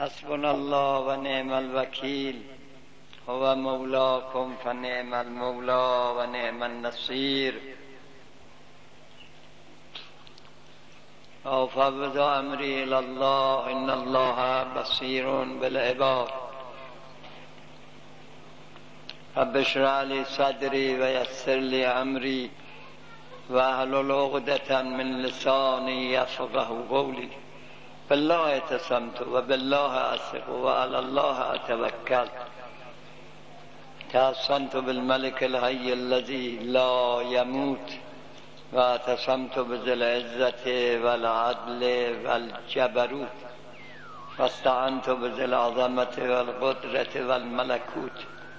حسبنا الله و نعم الوکیل هو مولاکم فنعم المولا و نعم النصیر. افوض امری الی الله ان الله بصیر بالعباد. رب اشرح لی صدری و یسر لی امری واحلل عقدة من لسانی یفقهوا قولی. بالله اعتصمت و بالله اثق و علی الله اتوکل. تحصنت بالملك الحي الذي لا يموت و اعتصمت بذي العزة والعدل والجبروت و استعنت بذي العظمة والقدرة والملكوت.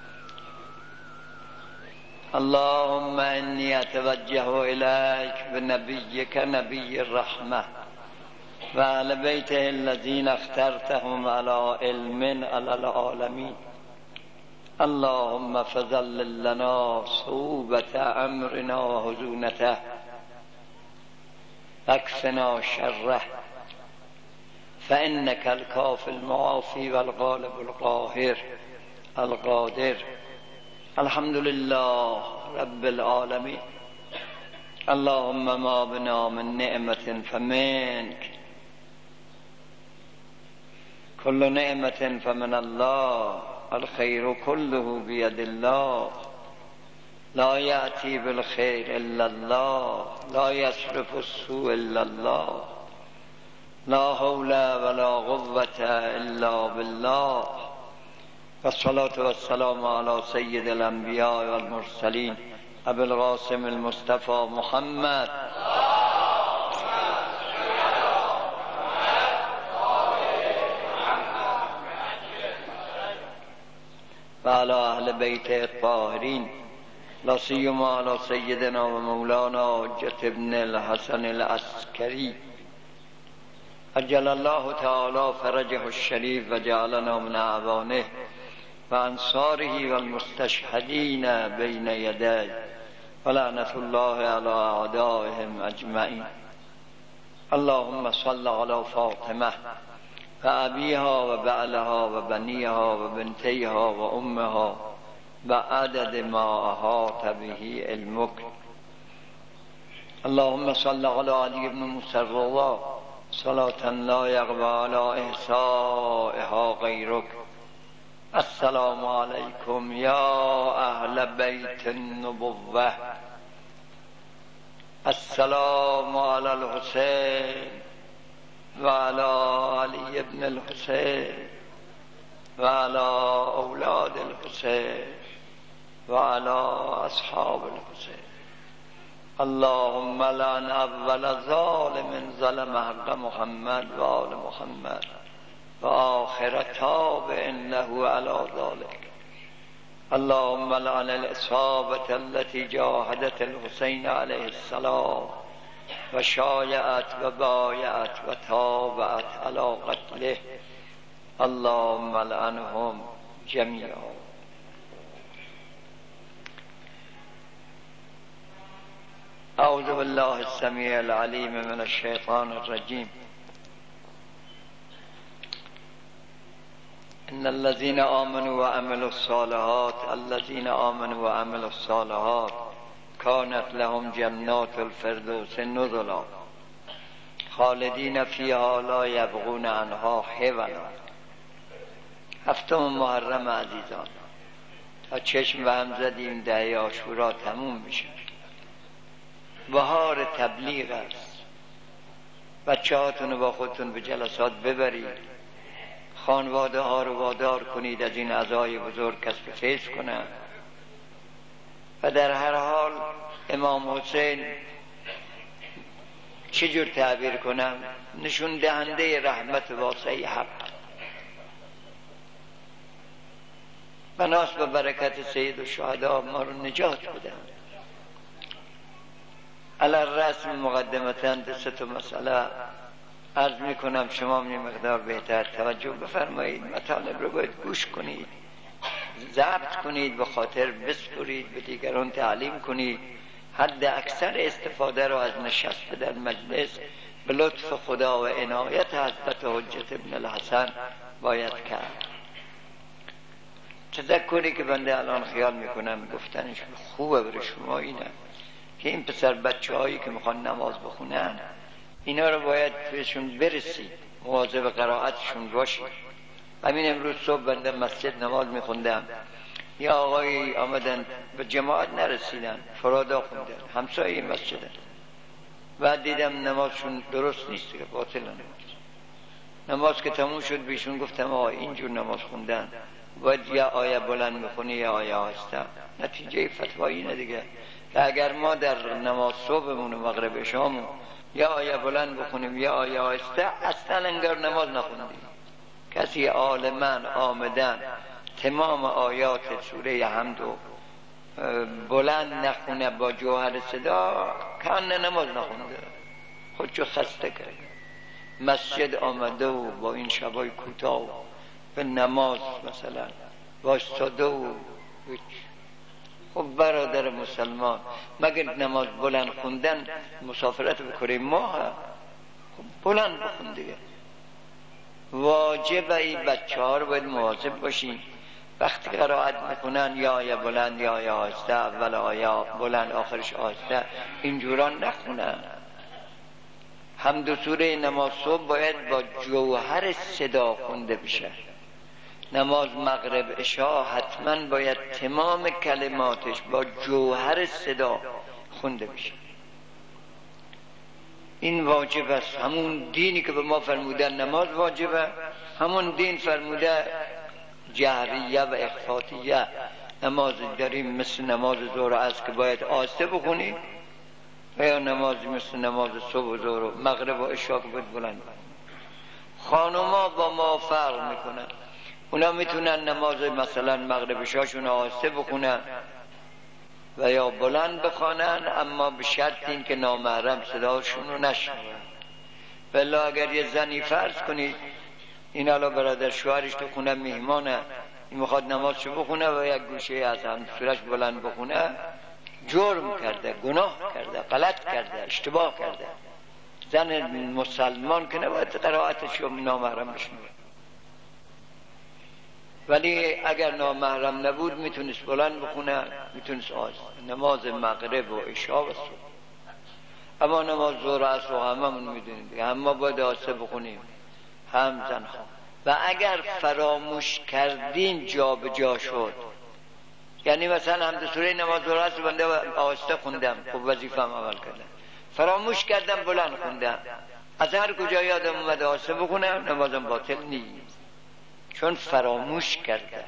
اللهم إني أتوجه إليك بنبيك نبي الرحمة وأهل بيته الذين اخترتهم على علم على العالمين. اللهم فظلل لنا صعوبة أمرنا وهزونته واكفنا شره فإنك الكافي المعافي والغالب القاهر القادر. الحمد لله رب العالمين. اللهم ما بنا من نعمة فمنك، كل نعمة فمن الله، الخير كله بيد الله، لا يأتي بالخير إلا الله، لا يصرف السوء إلا الله، لا حول ولا قوة إلا بالله. والصلاة والسلام على سيد الأنبياء والمرسلين أبي القاسم المصطفى محمد وعلى أهل بيته الطاهرين، لا سيما على سيدنا ومولانا حجة ابن الحسن العسكري عجل الله تعالى فرجه الشريف وجعلنا من أعوانه وأنصاره والمستشهدين بين يديه ولعنة الله على أعدائهم أجمعين. اللهم صل على فاطمة وأبيها وبعلها وبنيها وبنتيها وأمها بعدد ما أحاط به علمك. اللهم صل على علي بن موسى الرضا صلاة لا يغفى على إحصائها غيرك. السلام عليكم يا أهل بيت النبوة. السلام على الحسين وعلى علي بن الحسين وعلى أولاد الحسين وعلى أصحاب الحسين. اللهم لعن أول ظالم ظلم حق محمد وآل محمد وآخر تابع له على ذلك. اللهم لعن الإصابة التي جاهدت الحسين عليه السلام وشايعت وبايعت وتابعت على قتله. اللهم لعنهم جميعا. أعوذ بالله السميع العليم من الشيطان الرجيم. إن الذين آمنوا وعملوا الصالحات كانت لهم جنات الفردوس نزلا خالدين فيها لا يبغون عنها حولا. هفتم محرم عزیزان، تا چشم به هم زدیم دهه عاشورا تموم میشه. بهار تبلیغ است. بچه هاتون رو با خودتون به جلسات ببرید، خانواده ها رو وادار کنید از این عزای بزرگ کسب فیض کنند. و در هر حال امام حسین چجور تعبیر کنم، نشون دهنده رحمت واسعی حق. بناس به برکت سید الشهدا ما رو نجات بدن. علی الرسم مقدمتاً سه تا مسئله عرض میکنم، شما می مقدار بهتر توجه بفرمایید. مطالب رو باید گوش کنید، ضبط کنید، به خاطر بسپرید، به دیگران تعلیم کنید. حد اکثر استفاده رو از نشست در مجلس به لطف خدا و عنایت حضرت حجت ابن الحسن باید کرد. تذکری که بنده الان خیال میکنم گفتنش خوبه برای شما اینه که این پسر بچه هایی که میخوان نماز بخونن اینا رو باید بهشون برسید، مواظب قرائتشون باشید. همین امروز صبح بنده مسجد نماز میخوندم، یا آقایی آمدن به جماعت نرسیدن، فرادا خوندن، همسایه مسجدن. بعد دیدم نمازشون درست نیست که باطل نماز که تموم شد بیشون گفتم آقا اینجور نماز خوندن باید یا آیه بلند بخونی یا آیه آهسته. نتیجه فتوایی اینه دیگه که اگر ما در نماز صبحمون و مغرب شامون یا آیه بلند بخونیم یا آیه آهسته اصلا انگار نماز نخوندیم. کسی عالماً آمدن تمام آیات سوره حمد و بلند نخونه با جوهر صدا کان نماز نخونده، خودشو خسته کرد. مسجد آمده و با این شبای کوتاه و به نماز مثلا واسطاده و خب برادر مسلمان مگر نماز بلند خوندن مسافرت بکنه ماه؟ خب بلند بخون دیگه. واجب این بچه ها رو باید مواظب باشین وقتی قرائت میکنن یا آیه بلند یا آیه آهسته، اول آیه بلند آخرش آهسته، اینجوران نخونن. حمد و سوره نماز صبح باید با جوهر صدا خونده بشه. نماز مغرب عشا حتما باید تمام کلماتش با جوهر صدا خونده بشه. این واجب است. همون دینی که به ما فرموده نماز واجبه، همون دین فرموده جهریه و اخفاتیه نماز داریم مثل نماز ظهر و عصر که باید آهسته بخونیم، و یا نمازی مثل نماز صبح و ظهر و مغرب و عشا که باید بلند. خانوما با ما فرق میکنن، اونا میتونن نماز مثلا مغرب عشاشون آهسته بخونن و یا بلند بخوانن، اما به شرط این که نامحرم صداشون رو نشنون. بلا اگر یه زنی فرض کنید این حالا برادر شوهرش تو خونه میهمانه، این میخواد نمازشو بخونه و یک گوشه از هم سورش بلند بخونه، جرم کرده، گناه کرده، غلط کرده، اشتباه کرده. زن مسلمان که نباید قرائتش رو نامحرم بشنوه. ولی اگر نامحرم نبود میتونست بلند بخونه، میتونست نماز مغرب و عشا و صبح. اما نماز ظهر و عصر و هممون میدونیم دیگه، اما باید آهسته بخونیم هم زنها. و اگر فراموش کردین جا به جا شد، یعنی مثلا حمد سوره نماز ظهر و عصر بنده آهسته خوندم، خب وظیفه‌ام عمل کردم، فراموش کردم بلند خوندم، از هر کجا یادم اومد آهسته بخونم، نمازم باطل نیست چون فراموش کردم.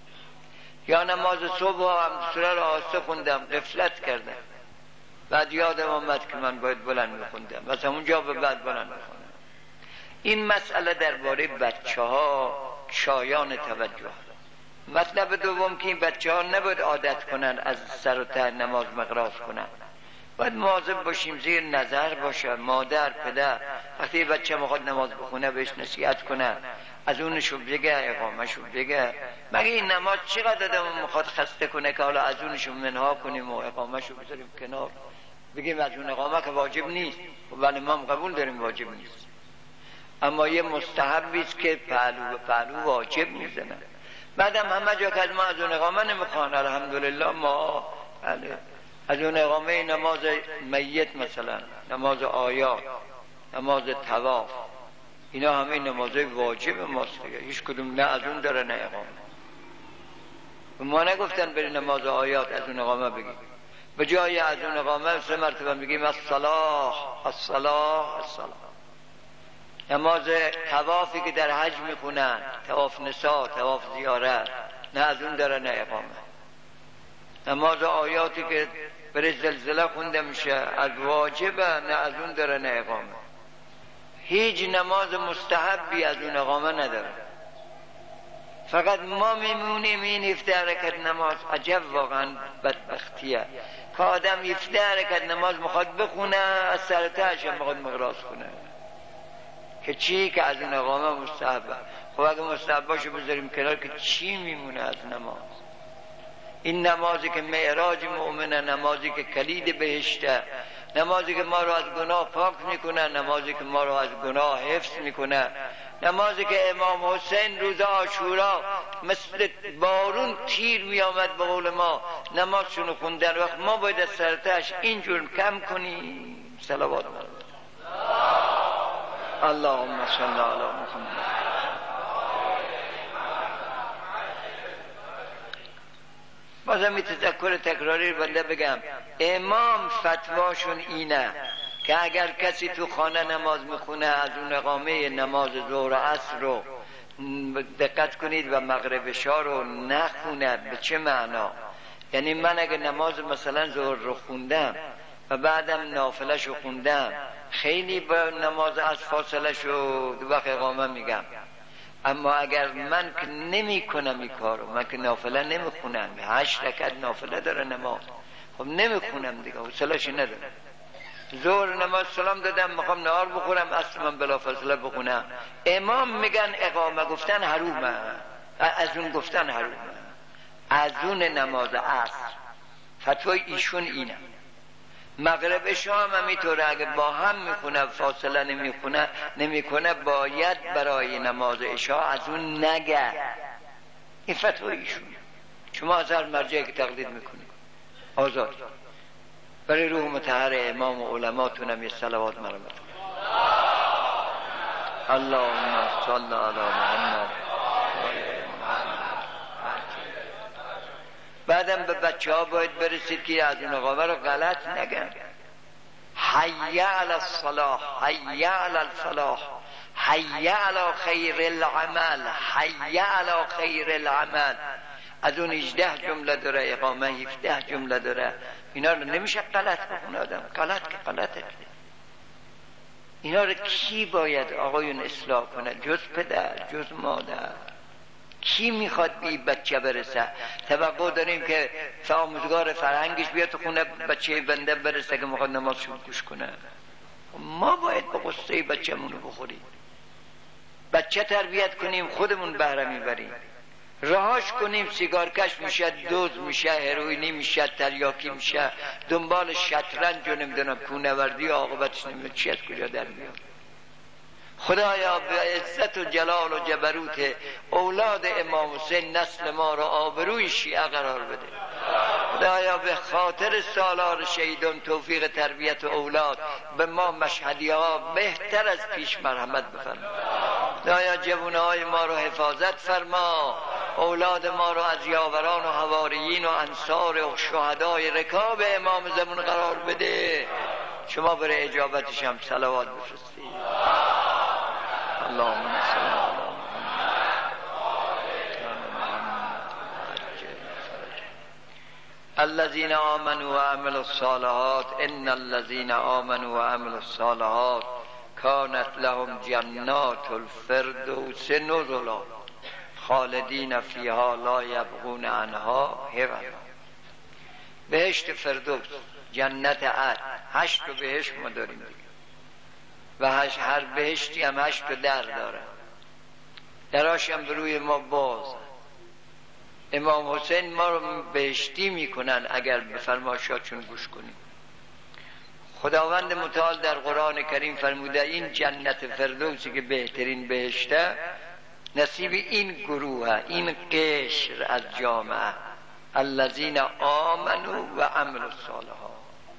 یا نماز صبح و حمد سوره رو آهسته خوندم، غفلت کردم، بعد یادم اومد که من باید بلند بخوندم، مثلا اونجا به بعد بلند بخونم. این مسئله درباره بچه ها شایان توجه. مطلب دوم که این بچه ها نباید عادت کنن از سر و ته نماز مقراض کنن، باید مواظب باشیم زیر نظر باشه مادر پدر. وقتی بچه میخواد نماز بخونه بهش نصیحت کنن، از اونشو بگه، اقامهشو بگه. مگه این نماز چقدر آدم میخواد خسته کنه که حالا از اونشو منها کنیم و اقامهشو بذاریم کنار، بگیم از اون اقامه که واجب نیست. ولی ما قبول داریم واجب نیست، اما یه مستحبی است که پهلو به پهلو واجب میزنن. بعدم همه جا که از ما از اون اقامه نمیخوان، الحمدلله ما از اون اقامه نماز میت مثلا، نماز آیات، نماز طواف، اینا همه نمازهای واجب ماست دیگه، هیچ کدوم نه از اون داره نه اقامه. ما نگفتن بری نماز آیات از اون اقامه بگیم، به جای از اون اقامه 3 مرتبه بگیم الصلاة الصلاة الصلاة. نماز طوافی که در حج میخونن، طواف نساء، طواف زیارت، نه از اون داره نه اقامه. نماز آیاتی که برای زلزله خونده میشه از واجبه، نه از اون داره نه اقامه. هیچ نماز مستحبی از اون اقامه نداره. فقط ما میمونیم این 17 رکعت نماز. عجب واقعا بدبختیه که آدم 17 رکعت نماز میخواد بخونه، از سر تهش هم میخواد مقراض کنه که چی؟ که از اون اقامه مستحبه. خب اگه مستحباشو بذاریم کنار که چی میمونه از نماز؟ این نمازی که معراج مؤمنه، نمازی که کلید بهشته، نمازی که ما رو از گناه پاک میکنه، نمازی که ما رو از گناه حفظ میکنه، نمازی که امام حسین روز عاشورا مثل بارون تیر می آمد به قول ما نمازشونو خوندن، وقت ما باید از سرتش اینجور کم کنیم. صلوات اللهم صل علی محمد. بازم این تذکر تکراری رو بنده بگم، امام فتواشون اینه که اگر کسی تو خانه نماز میخونه از اون اقامه نماز ظهر و عصر رو دقت کنید و مغرب شا رو نخونه. به چه معنا؟ یعنی من اگر نماز مثلا ظهر رو خوندم و بعدم نافله شو خوندم، خیلی با نماز از فاصله شو دو وقت اقامه میگم، اما اگر من که نمی کنم این کارو، من که نافله نمی خونم، 8 رکعت نافله داره نماز، خب نمی خونم دیگه، حوصله‌اش ندارم. ظهر نماز سلام دادم میخوام نهار بخورم، اصلا من بلافاصله بخونم. امام میگن اقامه گفتن حرومه، از اون گفتن حرومه، از اون نماز عصر. فتوای ایشون اینه. مغرب شام هم اینطوره، اگه با هم میخونه فاصله نمیکنه باید برای نماز عشا از اون نگه. این فتوای ایشون. شما از هر مرجعی که تقلید میکنید آزاد. برای روح مطهر امام و علماتون هم یه صلوات مرمت. اللهم صل علی محمد. بعدم به بچه ها باید برسید که از اون اقامه رو غلط نگن. حی علی الصلاح، حی علی الفلاح، حی علی خیر العمل، حی علی خیر العمل. از اون 18 جمله داره اقامه، 17 جمله داره. اینا رو نمیشه غلط بخونه آدم. غلط که غلطه. اینا رو کی باید آقایون اصلاح کنه؟ جز پدر، جز مادر. کی میخواد به بچه برسه؟ توقع داریم که آموزگار فرهنگش بیاد تو خونه بچه بنده برسه که میخواد نمازشون گوش کنه. ما باید به قصه بچه‌مون رو بخوریم، بچه تربیت کنیم، خودمون بهره میبریم. رهاش کنیم سیگارکش میشه، دوز میشه، هروئینی میشه، تریاکی میشه، دنبال شطرنج و نمیدونم کوهنوردی، عاقبتش نمیدونم چی از کجا در میاد. خدایا به عزت و جلال و جبروت اولاد امام حسین نسل ما را آبروی شیعه قرار بده. خدایا به خاطر سالار شهیدان توفیق تربیت اولاد به ما مشهدی ها بهتر از پیش مرحمت بفرما. خدایا جوانه های ما رو حفاظت فرما، اولاد ما رو از یاوران و حواریین و انصار و شهدای رکاب امام زمان قرار بده. شما برای اجابتش هم صلوات بفرستید. اللهم صل علی الذين آمنوا وعملوا الصالحات ان الذين آمنوا وعملوا الصالحات كانت لهم جنات الفردوس نزلا خالدین فیها لا یبغون عنها حولا. بهشت فردوس، جنت عدن، 8 بهشت ما داریم و هر بهشتی هم 8 در داره، دراش هم روی ما باز. امام حسین ما رو بهشتی میکنن اگر به فرمایشاتشون گوش کنیم. خداوند متعال در قرآن کریم فرموده این جنت فردوسی که بهترین بهشته نصیب این گروه، این قشر از جامعه، الذین آمنوا و عملوا الصالحات.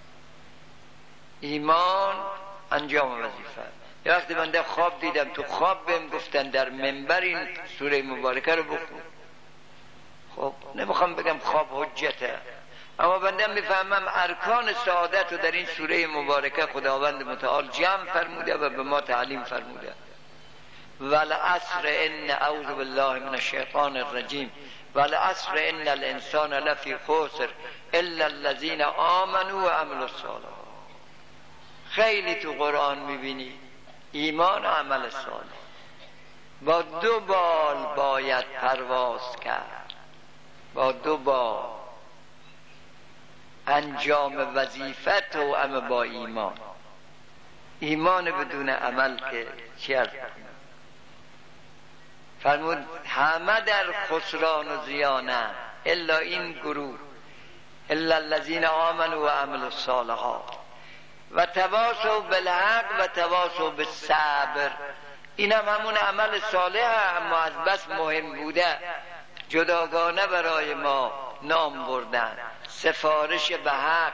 ایمان انجام وظیفه. یه وقتی بنده خواب دیدم، تو خواب بهم گفتن در منبر این سوره مبارکه رو بخون. خب نمیخوام بگم خواب حجته، اما بنده میفهمم ارکان سعادت رو در این سوره مبارکه خداوند متعال جمع فرموده و به ما تعلیم فرموده. والعصر ان اعوذ بالله من الشیطان الرجیم والعصر ان الانسان لفی خسر الا الذین آمنوا و عملوا الصالحات. خیلی تو قرآن میبینی ایمان و عمل صالح با 2 بال باید پرواز کرد، با 2 بال. انجام وظیفه توأم با ایمان. ایمان بدون عمل که چی عرض کنم؟ فرمود همه در خسران و زیانه الا این گروه، الا الذین آمنوا و عملوا الصالحات و تواصوا بالحق و تواصوا بالصبر. اینم همون عمل صالح، اما از بس مهم بوده جداگانه برای ما نام بردن. سفارش به حق،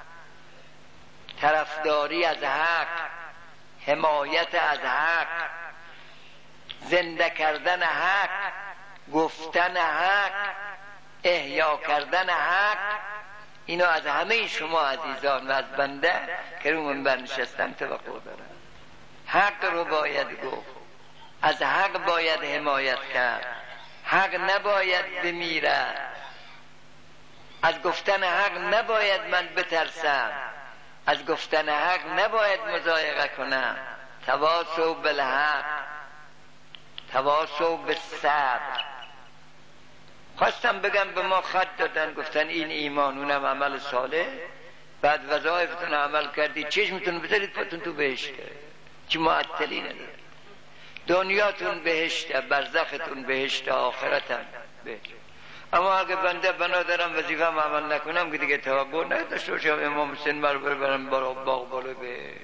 طرفداری از حق، حمایت از حق، زنده کردن حق، گفتن حق، احیا کردن حق، اینو از همه شما عزیزان و از بنده که رو منبر نشستم توقع دارم. حق رو باید گفت، از حق باید حمایت کرد، حق نباید بمیره، از گفتن حق نباید من بترسم، از گفتن حق نباید مضایقه کنم. تواصوا بالحق، تواصوا بالصبر. خواستم بگم به ما خط دادن، گفتن این ایمان، اونم عمل صالح، بعد وظایفتون عمل کردید چشمتون بذارید پاتون تو بهشته، چی معطلی نداره. دنیاتون بهشته، برزختون بهشته، آخرتم بهشته. اما اگه بنده بنا دارم وظیفه‌ام عمل نکنم که دیگه توقع نداشته باشم امام حسین مرا برم باغ بالا بهشت،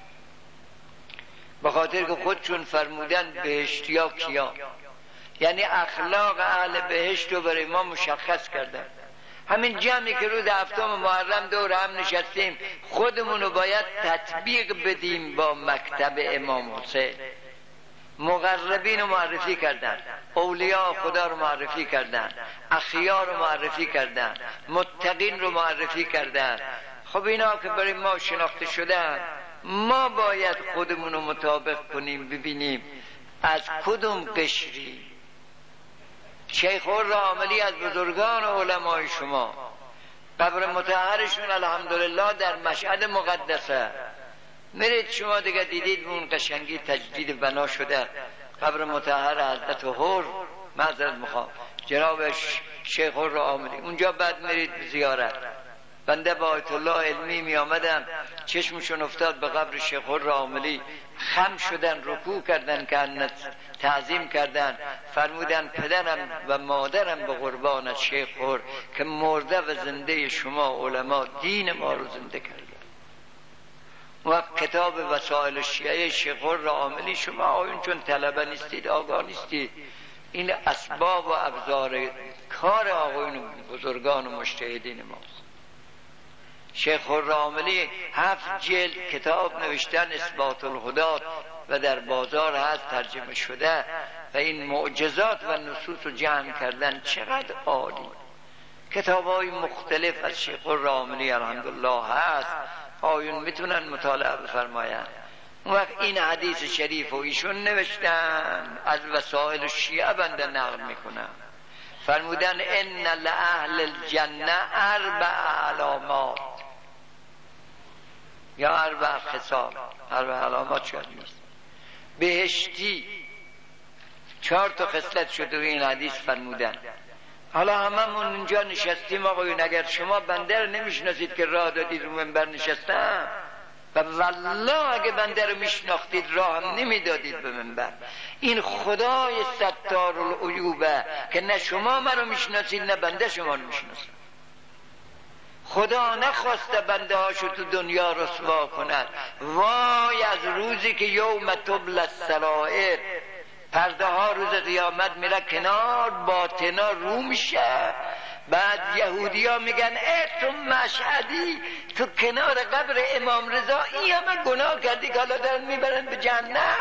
به خاطر که خودشون فرمودن بهشتیا کیا، یعنی اخلاق اهل بهشت رو برای ما مشخص کردن. همین جمعی که روز هفتم محرم دور هم نشستیم خودمون رو باید تطبیق بدیم با مکتب امام حسین. مقربین رو معرفی کردن، اولیاء خدا رو معرفی کردن، اخیار رو معرفی کردن، متقین رو معرفی کردن. خب اینا که برای ما شناخته شدن، ما باید خودمون رو مطابق کنیم، ببینیم از کدوم قشری. شیخ الراملی از بزرگان علمای شما، قبر مطهرشون الحمدلله در مشهد مقدسه، میرید شما دیگه دیدید اون قشنگی تجدید بنا شده قبر مطهر حضرت حر، معذرت میخوام جناب شیخ الراملی، اونجا بعد میرید زیارت. بنده با آیت الله علمی می آمدم، چشمشون افتاد به قبر شیخ الراملی، خم شدن، رکوع کردن، که تعظیم کردن، فرمودن پدرم و مادرم به قربان از شیخ حر که مرده و زنده شما علما دین ما رو زنده کردن. و کتاب وسائل الشیعه شیخ الراملی، شما آیون چون طلبه نیستید، آگاه نیستید، این اسباب و ابزار کار آقایون بزرگان و مجتهدین ماست. شیخ الراملی 7 جلد کتاب نوشتن، اثبات الهدات، و در بازار هست ترجمه شده، و این معجزات و نصوص رو جمع کردن. چقدر عالی! کتاب های مختلف از شیخ الراملی الحمدلله هست، آیون میتونن مطالعه بفرماین. اون وقت این حدیث شریف و ایشون نوشتن، از وسائل شیعه بنده نقل میکنم، فرمودن ان لأهل الجنه 4 علامات، یا 4 خصال، 4 علامات شاید نیست، بهشتی 4 خصلت شده این حدیث فرمودن. حالا هممون اونجا نشستیم آقایون، اگر شما بنده رو نمیشناسید که راه دادید رو منبر نشستم، و والله اگه بنده رو میشناختید راه هم نمیدادید به منبر. این خدای ستار العیوبه که نه شما مرا میشناسید نه بنده شما رو میشناسم. خدا نخواسته بنده هاشو تو دنیا رسوا کند. وای از روزی که یوم تبلی السرائر، پرده ها روز قیامت میره کنار، باطنا رو میشه، بعد یهودی ها میگن تو مشهدی، تو کنار قبر امام رضا این همه گناه کردی که حالا دارن میبرن به جهنم.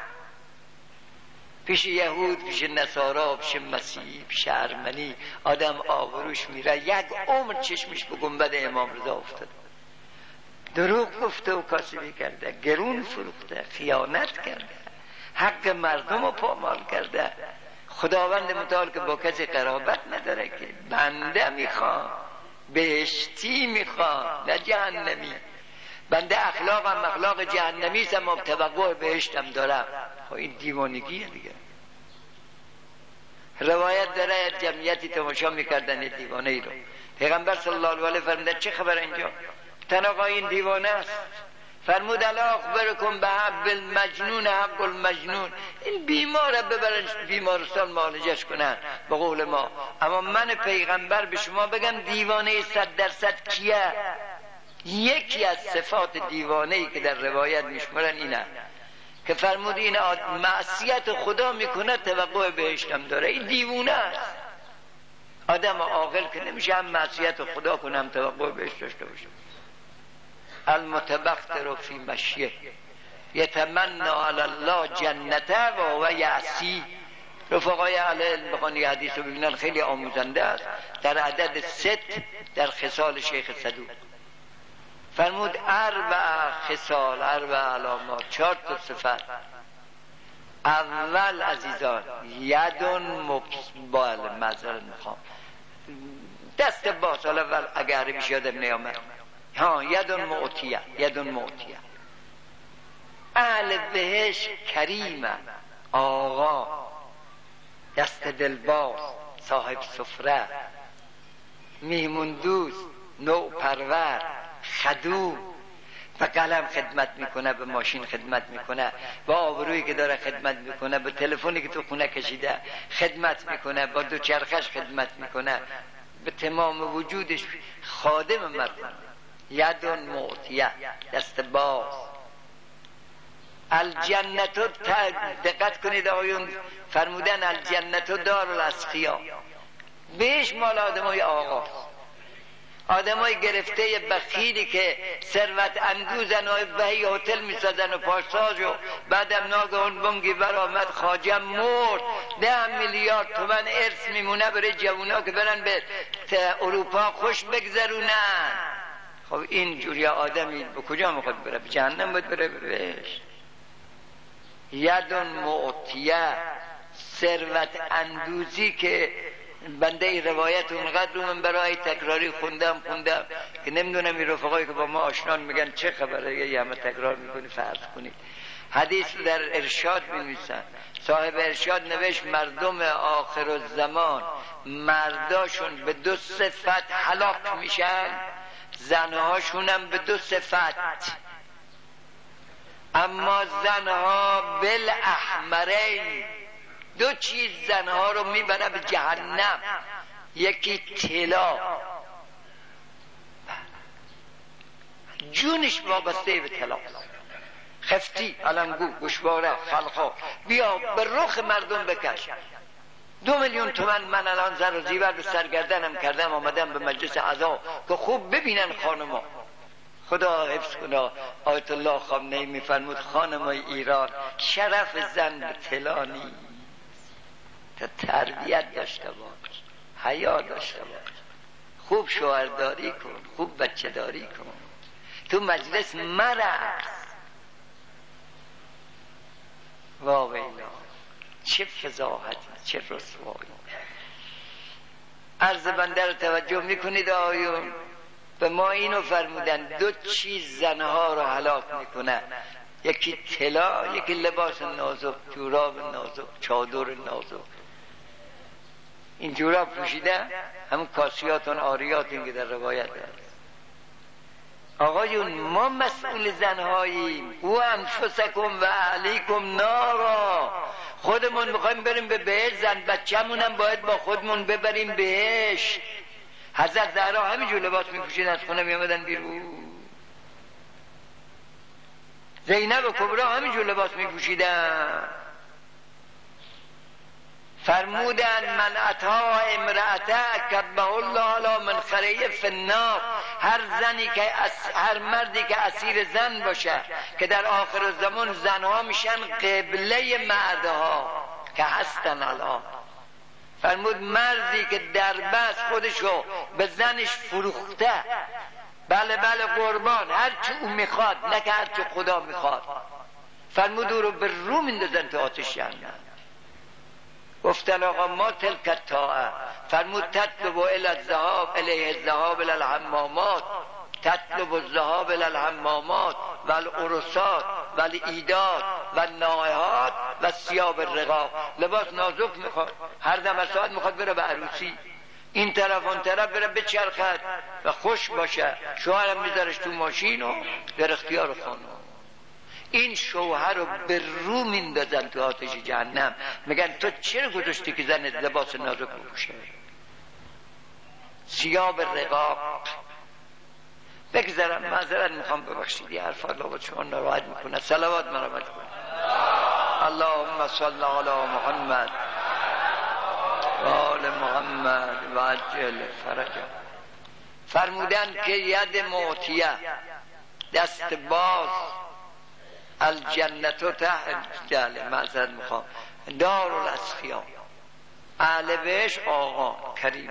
پیش یهود، پیش نصارا، پیش مسیحی، پیش ارمنی آدم آبروش میره، 1 عمر چشمش به گنبد امام رضا افتاده، دروغ گفته و کاسبی کرده، گرون فروخته، خیانت کرده، حق مردم رو پامال کرده. خداوند متعال که با کسی قرابت نداره، که بنده میخوام بهشتی میخوام نه جهنمی. بنده اخلاقم اخلاق جهنمی است اما توقع بهشتم دارم. خب این دیوانگیه دیگه. روایت داره جمعیتی تماشا میکردن دیوانه ای رو، پیغمبر صلی الله علیه و فرمودن چه خبر اینجا؟ تنها این دیوانه است. فرمود الا اخبرکم به حق المجنون، حق المجنون، این بیماره ببرن بیمارستان معالجش کنن به قول ما. اما من پیغمبر به شما بگم دیوانه 100% کیه؟ یکی از صفات دیوانه‌ای که در روایت میشمرن اینه که فرمود این معصیت خدا میکنه توقع بهشتم داره. این دیوونه است. آدم عاقل که نمیشه هم معصیت خدا کنه هم توقع بهشت داشته باشه. المتبختر فی مشیه یتمنى علی الله جنته و هو یعصی. رفقای اهل علم بخوان یه حدیث رو ببینن خیلی آموزنده است. در عدد 6 در خصال شیخ صدوق فرمود اربع خصال، اربع علامات، 4 تا صفت. اول عزیزان یدون مقبال، معذرت میخوام دست باز، حالا اول اگر عربیش یادم نیامد، یدون معطیه، یدون معطیه. اهل بهش کریمه، آقا، دست دلباز، صاحب سفره، میمون دوست، نوع پرور، خدوم. به قلم خدمت میکنه، به ماشین خدمت میکنه، با آبرویی که داره خدمت میکنه، به تلفنی که تو خونه کشیده خدمت میکنه، با دوچرخش خدمت میکنه، به تمام وجودش خادم مردم. یدون معطیه، دست باز. الجنتو، دقت کنید آقایون، فرمودن الجنتو دار الاسخیا، بهش مال آدمای آقاست. آدمای گرفته بخیلی که ثروت اندوزن و بهی هتل میسازن و پاساژ و بعدم ناگهان بانگی برآمد خواجه مرد، 10 میلیارد تومن ارث میمونه برای جوونا که برن به اروپا خوش بگذرونن. خب این جوری آدمی به کجا میخواد بره؟ به جهنم باید بره بهش. یدون معطیه، ثروت اندوزی که بنده این روایت اونقدر رو من برای تکراری خوندم که نمیدونم این رفقایی که با ما آشنان میگن چه خبره یه همه تکرار میکنی. فرض کنید حدیث در ارشاد می‌نویسن، صاحب ارشاد نوشت مردم آخر الزمان مرداشون به 2 صفت هلاک میشن، زنهاشون هم به 2 صفت. اما زنها بالاحمرین، 2 چیز زنها رو میبره به جهنم. یکی طلا، جونش وابسته به طلا، خفتی، علنگو، گوشواره، خلقا، بیا به رخ مردم بکش. 2 میلیون تومن من الان زر و زیور به سرگردنم کردم، آمدم به مجلس عزا که خوب ببینن خانما. خدا حفظ کنه، آیت الله خامنه‌ای میفرمود خانمای ایران شرف زن به طلا نیست، تا تربیت داشته باش، حیا داشته باش، خوب شوهرداری کن، خوب بچه داری کن، تو مجلس مرقص. واویلا، چه فضاحتی، چه رسوایی. عرض بنده رو توجه میکنید آیون؟ به ما اینو فرمودن 2 چیز زنها رو هلاک میکنه، یکی طلا، یکی لباس نازک، جوراب نازک، چادر نازک. این جوراب پوشیده همون کاسیاتون آریاتون که در روایت هست. آقایون ما مسئول زنهاییم. او انفسکم و اهلیکم نارا، خودمون میخوایم بریم به بهشت، زن بچه‌مونم باید با خودمون ببریم بهشت. حضرت زهرا همینجور لباس میپوشید از خونه میامدن بیرون، زینب و کبرا همینجور لباس میپوشیدن. فرمودن من اتا امرأته کبه الله علی منخره فی النار. هر مردی که اسیر زن باشه که در آخر الزمان زنها میشن قبله مردها که هستن الان. فرمود مردی که در بس خودشو به زنش فروخته، بله قربان، هرچی او میخواد نه که هرچی خدا میخواد، فرمود او رو به رو میندازن تو آتش جهنم. گفتن آقا ما تلک طاعه، فرمود تطلب الی الذهاب الیه الذهاب الی الحمامات، تطلب الذهاب الی الحمامات و العرسات و العیدات و النائحات و ثیاب الرقاق. لباس نازک میخواد، هر دم ساعت میخواد بره به عروسی، این طرف اون طرف بره بچرخد و خوش باشه، شوهرم میذارش تو ماشین و در اختیار خانم. این شوهر رو به رو میندازن تو آتش جهنم، میگن تو چرا گذاشتی که زن لباس نازک بپوشه؟ ثیاب الرقاق. بگذارم، معذرت میخوام، ببخشید یه حرفا لابد شما ناراحت میکنه. صلوات مرحمت کنید. اللهم صل علی محمد و آل محمد و عجل فرجه. فرمودن که ید معطیه، دست باز، الجنت تحت معذرت میخوام دار الاسخیا، اهل بهش آقا کریم.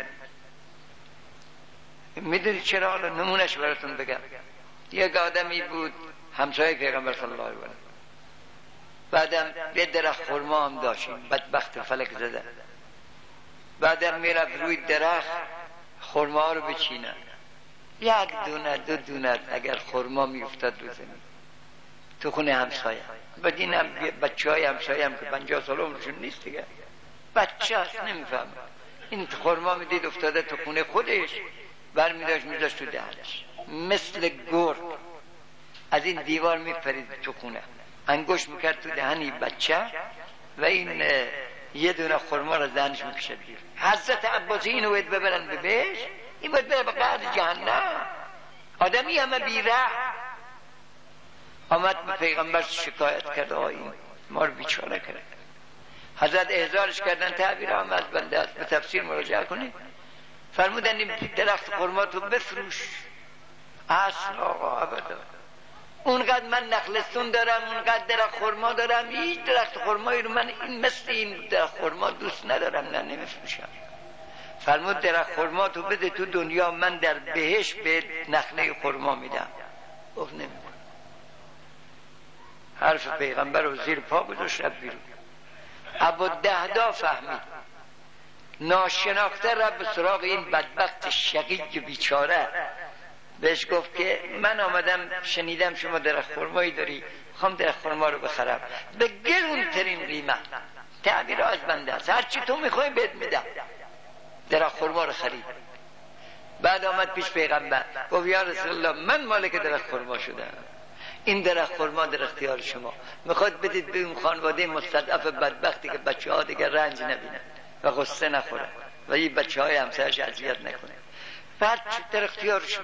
میدونی چرا؟ حالا نمونش براتون بگم. یک آدمی بود همسایه پیغمبر صلی الله علیه و آله، بعدم یه درخت خرما هم داشتیم، بدبخت فلک زده. بعدم میرفت روی درخت خرما رو بچینه، یک دونه دو دونه اگر خرما میافتاد رو زمین تو خونه همسایه. بعد این هم بچه های همسایه هم که 50 سال عمرشون نیست دیگه، بچه هست نمیفهم، این خرما میدید افتاده تو خونه خودش، برمیداشت میداشت تو دهنش مثل گرگ از این دیوار میپرید تو خونه، انگوش میکرد تو دهنی بچه و این یه دونه خرما رو دهنش میکشد بیرون. حضرت عباسی اینو باید ببرن به بهش، این باید بره به قعر جهنم. آدمی همه بیره. آمد به پیغمبر شکایت کرد، این ما رو بیچاره کرد. حضرت احضارش کردن، تعبیر هم از بنده است، به تفسیر مراجعه کنید. فرمودن این درخت خرما تو بفروش. اصل آقا ابدا، اونقدر من نخلستون دارم، اونقدر درخت خرما دارم، هیچ درخت خرمایی رو من این مثل این درخت خرما دوست ندارم، نه نمیفروشم. فرمود درخت خرما تو بده تو دنیا، من در بهش به نخله خرما میدم. گفت نمیدم. حرف پیغمبر رو زیر پا گذاشت رفت بیرون. ابوالدهدا فهمید، ناشناخته رفت به سراغ این بدبخت شقی بیچاره، بهش گفت که من آمدم شنیدم شما درخت خرمایی داری، خوام درخت خرما رو بخرم به گرون ترین قیمت. تعبیر از بنده است، هرچی تو میخوای بهت میدم. درخت خرما رو خرید. بعد آمد پیش پیغمبر گفت یا رسول الله، من مالک درخت خرما شدم، این درخت خرما در اختیار شما، میخواد بدید به اون خانواده مستضعف بدبختی که بچه ها دیگر رنج نبینن و غصه نخورن و این بچه های همسرش اذیت نکنه. بعد در اختیار شما.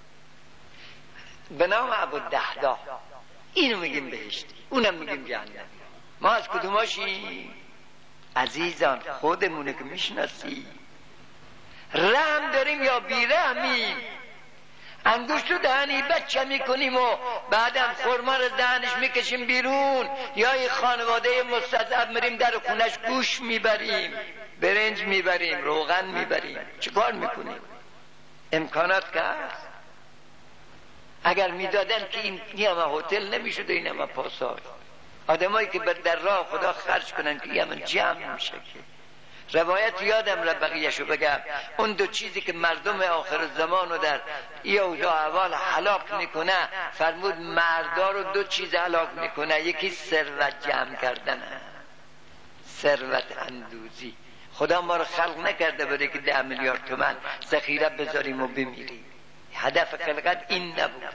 به نام ابوالدهدا. اینو میگیم بهشتی، اونم میگیم جهنم. ما از کدوماشی؟ عزیزان خودمونه که میشناسی. رحم داریم یا بیرحمیم؟ انگوش تو دهنی بچه میکنیم و بعدم خرما رو دهنش میکشیم بیرون، یا این خانواده مستضعف میریم در خونش گوش میبریم، برنج میبریم، روغن میبریم. چه کار میکنیم؟ امکانات که هست. اگر میدادن که این همه هتل نمیشد، این همه پاساژ. آدمایی که در راه خدا خرج کنن که همه جمع میشه. که روایت یادم را بقیه‌شو بگم، اون دو چیزی که مردم آخر زمان رو در این اوضاع احوال هلاک میکنه، فرمود مردا رو دو چیز هلاک میکنه، یکی ثروت جمع کردنه، ثروت اندوزی. خدا ما رو خلق نکرده بوده که 10 میلیارد تومان ذخیره بذاریم و بمیریم. هدف خلقت این نبوده.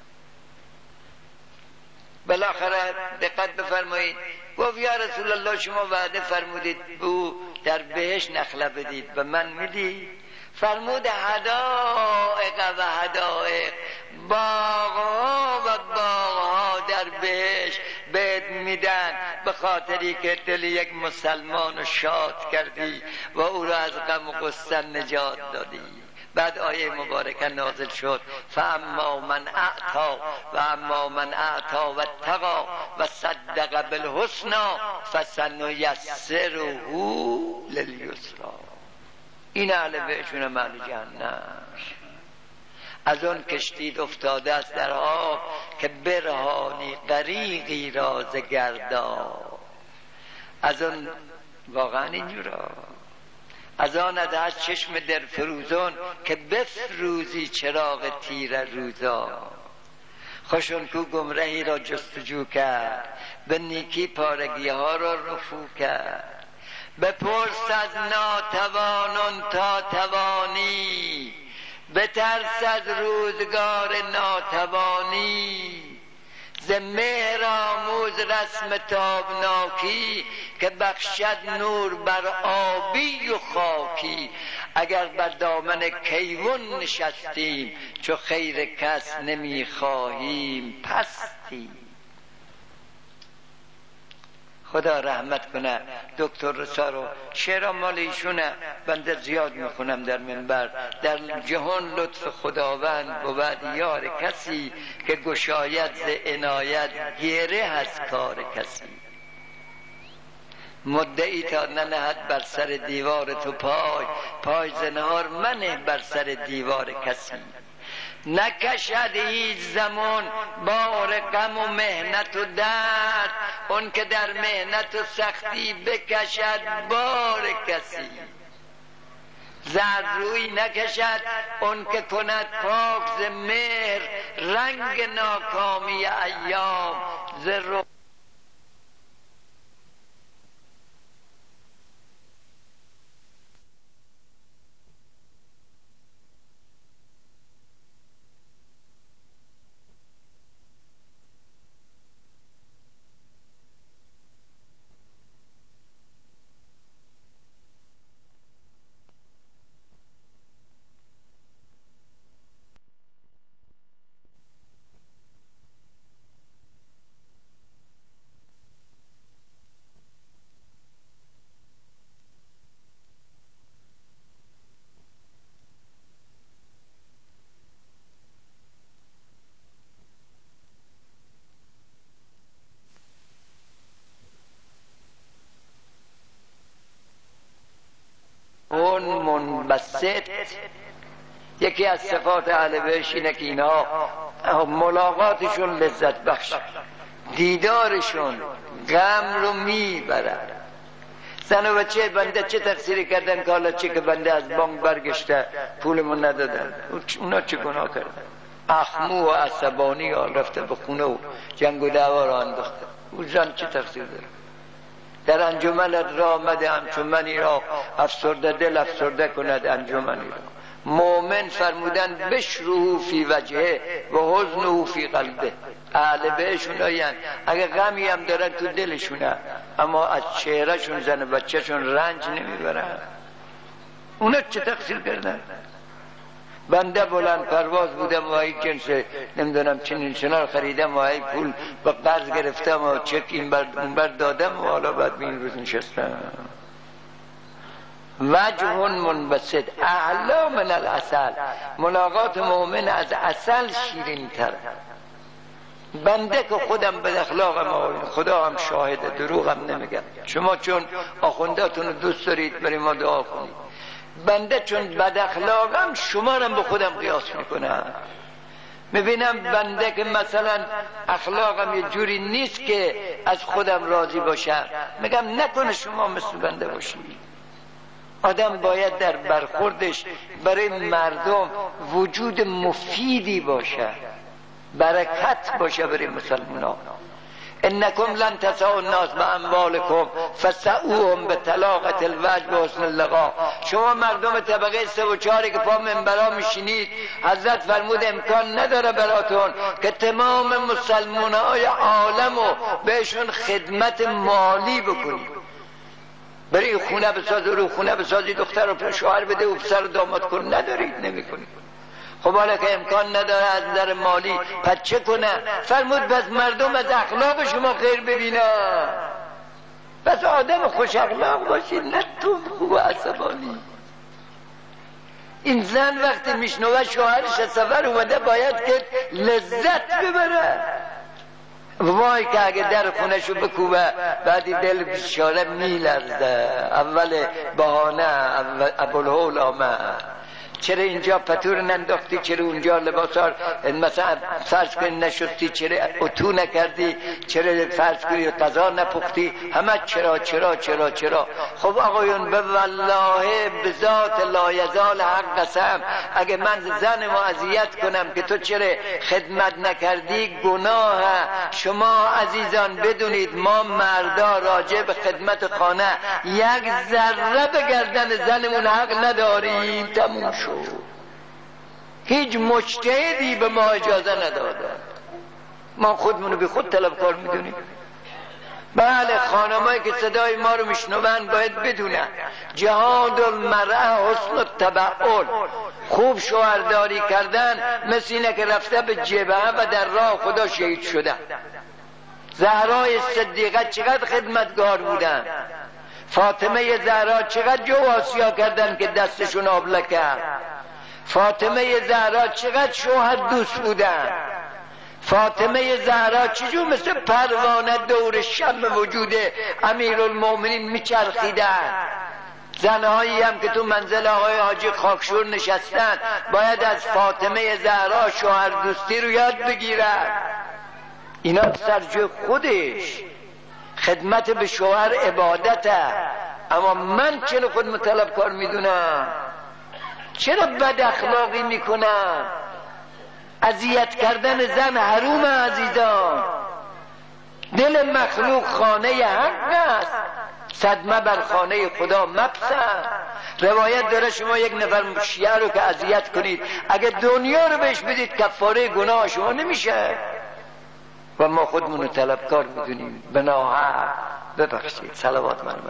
بالاخره دقت بفرمایید، گفت یا رسول الله شما وعده فرمودید او در بهش نخله بدید و من میدی؟ فرمود حدائق و حدائق، باغها و باغها در بهش بهت میدن، به خاطری که دل یک مسلمان رو شاد کردی و او را از غم و غصه نجات دادی. بعد آیه مبارکه نازل شد، فاما من اعطا و اما من اعطا و اتقا و صدق بالحسنی فسنیسره للیسرا. این اهل بهشون معنی جهنم. از اون کشتید افتاده است در آب که برهانی غریقی را ز گرداب. از اون واقعا اینجورا، از آن از چشم در فروزان که بفروزی چراغ تیر روزا. خوشون کو گمرهی را جستجو کرد، به نیکی پارگی ها را رفو کرد. بپرس از ناتوانان تا توانی، بترس از روزگار ناتوانی. ز مهر آموز رسم تابناکی، که بخشد نور بر آبی و خاکی. اگر بر دامن کیوان نشستیم، چو خیر کس نمی خواهیم پستیم. خدا رحمت کنه دکتر رسا رو. شعر مال ایشونه، بنده زیاد میخونم در منبر. در جهان لطف خداوند بود یار کسی، که گشاید ز عنایت گره از کار کسی. مدعی تا ننهد بر سر دیوار تو پای، پای زنهار منه بر سر دیوار کسی. نکشد هیچ زمان بار غم و مهنت و درد، اون که در مهنت و سختی بکشد بار کسی. زرد روی نکشد اون که کند پاک ز مهر، رنگ ناکامی ایام ز رو. اون منبسط یکی از صفات اهل بهشت اینه که اینا ملاقاتشون لذت بخش، دیدارشون غم رو میبرن. زن و بچه بنده چه تقصیری کردن که حالا چه که بنده از بانک برگشته پولمون ندادن؟ اونا چه گناه کردن؟ اخمو و عصبانی ها رفته به خونه و جنگ و دعوا را انداخته. او زن چه تقصیر داره؟ در انجمنت را آمده انجمنی را افسرده دل افسرده کند انجمنی را. مومن فرمودن بشروه فی وجهه و حزنه فی قلبه. اهل بهشون آیند اگه غمی هم دارن تو دلشونه، اما از چهرهشون زن بچهشون رنج نمیبرن. اونا چه تقصیر کردن؟ بنده بلند پرواز بودم و این جنس نمیدونم چنین چنان خریدم و این پول با قرض گرفتم و چک این بر دادم و حالا بعد به این روز نشستم. وجه منبسط اعلا من العسل. ملاقات مؤمن از عسل شیرین تر. بنده که خودم به اخلاقم خدا هم شاهد، دروغم نمیگم. شما چون آخونداتون رو دوست دارید برای ما دعا کنید. بنده چون بد اخلاقم شما رو به خودم قیاس میکنم. میبینم بنده که مثلا اخلاقم یه جوری نیست که از خودم راضی باشم، میگم نکنه شما مثل بنده باشید. آدم باید در برخوردش برای مردم وجود مفیدی باشه، برکت باشه برای مسلمانان. انکم لن تسعوا الناس باموالکم فسعوهم بطلاقة الوجه و حسن اللقاء. شما مردم طبقه 3 و 4 که پا منبرا میشینید، حضرت فرمود امکان نداره براتون که تمام مسلمانای عالمو بهشون خدمت مالی بکنید. برای خونه بساز رو خونه بسازی، دختر رو شوهر بده و پسر رو داماد کن، ندارید، نمیکنید. خب حالا که امکان نداره از نظر مالی، پس چه کنه؟ فرمود بس مردم از اخلاق شما خیر ببینن، بس آدم خوش اخلاق باشید، نه تو خوب عصبانی. این زن وقتی میشنوه شوهرش از سفر اومده باید که لذت ببره. وای که اگه در خونهشو بکوبه بعدی دل بیچاره میلرزه. اول بهانه ابوالهول آمد، چرا اینجا پتور ننداختی، چرا اونجا لباسار مثلا فرض کنی نشستی، چرا اتو نکردی، چرا فرض کنی غذا نپختی، همه چرا چرا چرا چرا. خب آقایون به والله به ذات لایزال حق قسم، اگه من زنمو اذیت کنم که تو چرا خدمت نکردی گناه. شما عزیزان بدونید ما مردا راجع به خدمت خانه یک ذره به گردن زنمون حق نداریم. تموم شد. هیچ مجتهدی به ما اجازه نداده. ما خودمونو بی خود طلبکار میدونیم. بله خانمایی که صدای ما رو میشنون باید بدونن جهاد المرأة حسن التبعل. خوب شوهرداری کردن مثل اینه که رفته به جبهه و در راه خدا شهید شده. زهرای صدیقه چقدر خدمتگار بودن، فاطمه زهرا چقدر جو آسیا کردن که دستشون آبله کرد، فاطمه زهرا چقدر شوهر دوست بودن، فاطمه زهرا چجور مثل پروانه دور شمع وجود امیرالمومنین میچرخیدن. زنهایی هم که تو منزل آقای حاجی خاکشور نشستن باید از فاطمه زهرا شوهر دوستی رو یاد بگیرن. اینا سرجوی خودش، خدمت به شوهر عبادته. اما من چرا خود مطلبکار میدونم؟ چرا بد اخلاقی میکنم؟ اذیت کردن زن حروم عزیزان. دل مخلوق خانه حق است، صدمه بر خانه خدا مپسند. روایت داره شما یک نفر شیعه رو که اذیت کنید اگه دنیا رو بهش بدید کفاره گناه شما نمیشه. و ما خودمون رو طلبکار میدونیم به ناحق. ببخشید. صلوات من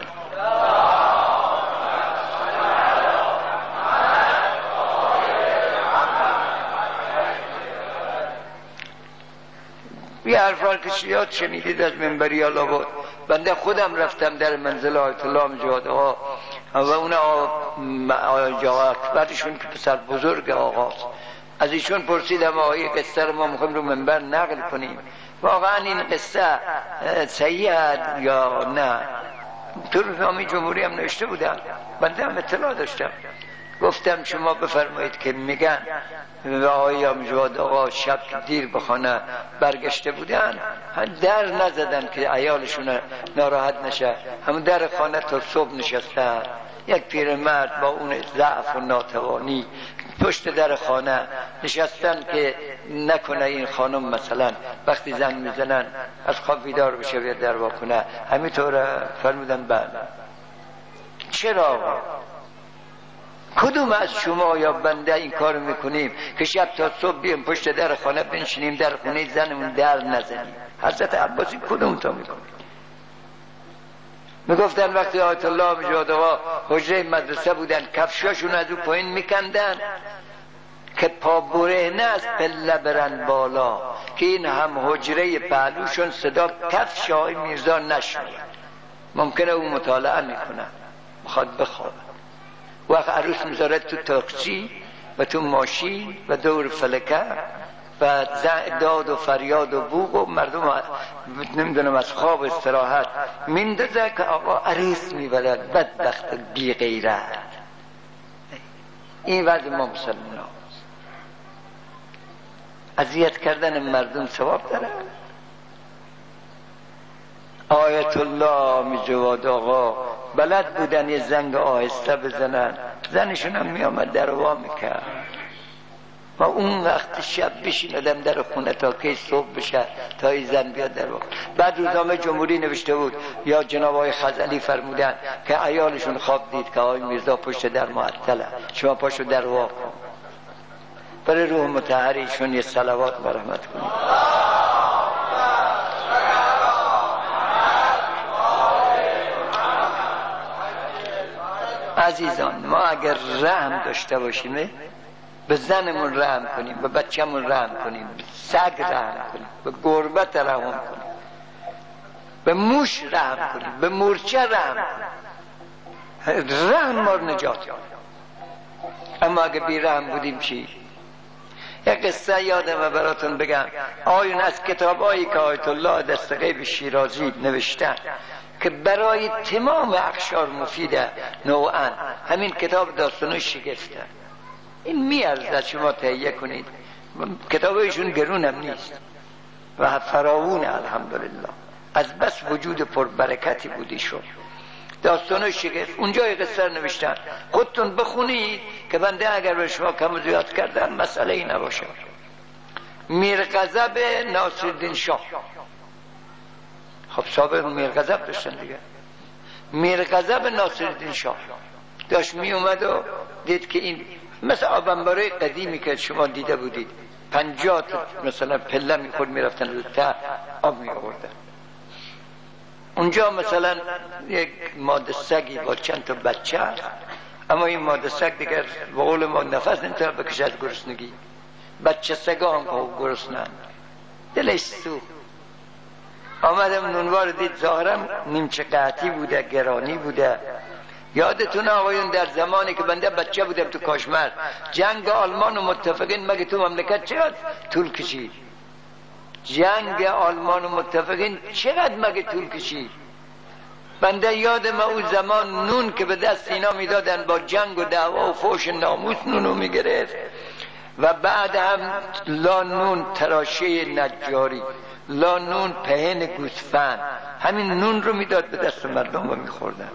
یه حرفان که شیعات شنیدید از منبری آلاباد. بنده خودم رفتم در منزل آیت الله مجاهد آقا و اون آقا اکبرشون که پسر بزرگ آقاست، از ایشون پرسیدم آقای قصه رو ما میخوایم رو منبر نقل کنیم، واقعا این قصه صحیح یا نه؟ تو روزنامه جمهوری هم نوشته بودم، بنده هم اطلاع داشتم. گفتم شما بفرمایید که میگن آقای مجاهد آقا شب دیر به خانه برگشته بودن، در نزدن که عیالشون ناراحت نشه، همون در خانه تا صبح نشستن. یک پیرمرد با اون ضعف و ناتوانی پشت در خانه نشستن که نکنه این خانم مثلا وقتی زنگ میزنن از خواب بیدار بشه بیاد در وا کنه. همینطور فرمودن بله. چرا؟ کدوم از شما یا بنده این کار میکنیم که شب تا صبح بیم پشت در خانه بنشینیم در خونه زنمون در نزنیم؟ حضرت عباسی کدوم تا میکنیم؟ میگفتن وقتی آیت الله مجاهد آقا حجره مدرسه بودن کفشاشون از او پایین میکندن که پا برهنه از پله برن بالا که این هم حجره پهلوشون صدا کفش آقای میرزا نشنید. ممکنه او مطالعه میکنه، میخواد بخوابه. وقت عروس میذاره تو تاکسی و تو ماشین و دور فلکه و داد و فریاد و بوق و مردم نمیدونم از خواب استراحت میندازه که آقا عروس میبرد. بدبخت بی غیرت. این وضع ما مسلمان ها. اذیت کردن مردم ثواب داره. آیت الله مجاهد آقا بلد بودن یه زنگ آهسته بزنن، زنشون هم میامد در وا میکرد و اون وقت شب بشیندم در خونه تا که صبح بشه تا این زن بیاد در وا. بعد روزنامه جمهوری نوشته بود یا جناب آقای خزعلی فرمودن که عیالشون خواب دید که آقای میرزا پشت در معطله، شما پاشو در وا کن. برای روح مطهر ایشون یه صلوات و رحمت کنید. عزیزان ما اگر رحم داشته باشیم، به زنمون رحم کنیم، به بچه‌مون رحم کنیم، به سگ رحم کنیم، به گربه رحم کنیم، به موش رحم کنیم، به مورچه رحم کنیم، رحم ما رو نجات میده. اما اگه بی رحم بودیم چی؟ یک قصه یادمه براتون بگم. آیون از کتابایی که آیت الله دستغیب شیرازی نوشتن که برای تمام اقشار مفیده نوعا، همین کتاب داستانای شگفته. این میارزد شما تهیه کنید. کتابایشون گرون هم نیست و فراوونه الحمدلله. از بس وجود پربرکتی بودی شد. داستانای شگفت اونجا قصه نوشتن، خودتون بخونید که بنده اگر به شما کم و زیاد کردم مسئله ای نباشه. میرغضب ناصرالدین شاه، خب سابق میرغضب داشتن دیگه. میرغضب ناصرالدین شاه داشت می اومد و دید که این مثل آبنبارای قدیمی که شما دیده بودید 50 تا مثلا پله میخورد میرفتن تا آب میآوردن. اونجا مثلا یک ماده سگی با چند تا بچه هست، اما این ماده سگ دیگر به قول ما نفس نمیتونه بکشه از گرسنگی. بچه سگا هم که گرسنن، دلش سوخت. آمدم نونوار دید ظاهرا نیمچه قحطی بوده، گرانی بوده. یادتون آقایون در زمانی که بنده بچه بودم تو کاشمر جنگ آلمان و متفقین مگه تو مملکت چقدر طول کشید؟ جنگ آلمان و متفقین چقدر مگه طول کشید؟ بنده یادم اون زمان نون که به دست اینا میدادن با جنگ و دعوا و فوش ناموس نونو میگرفت و بعد هم لا نون تراشه نجاری، لا نون پهن گوسفند، همین نون رو میداد به دست مردم و میخوردن.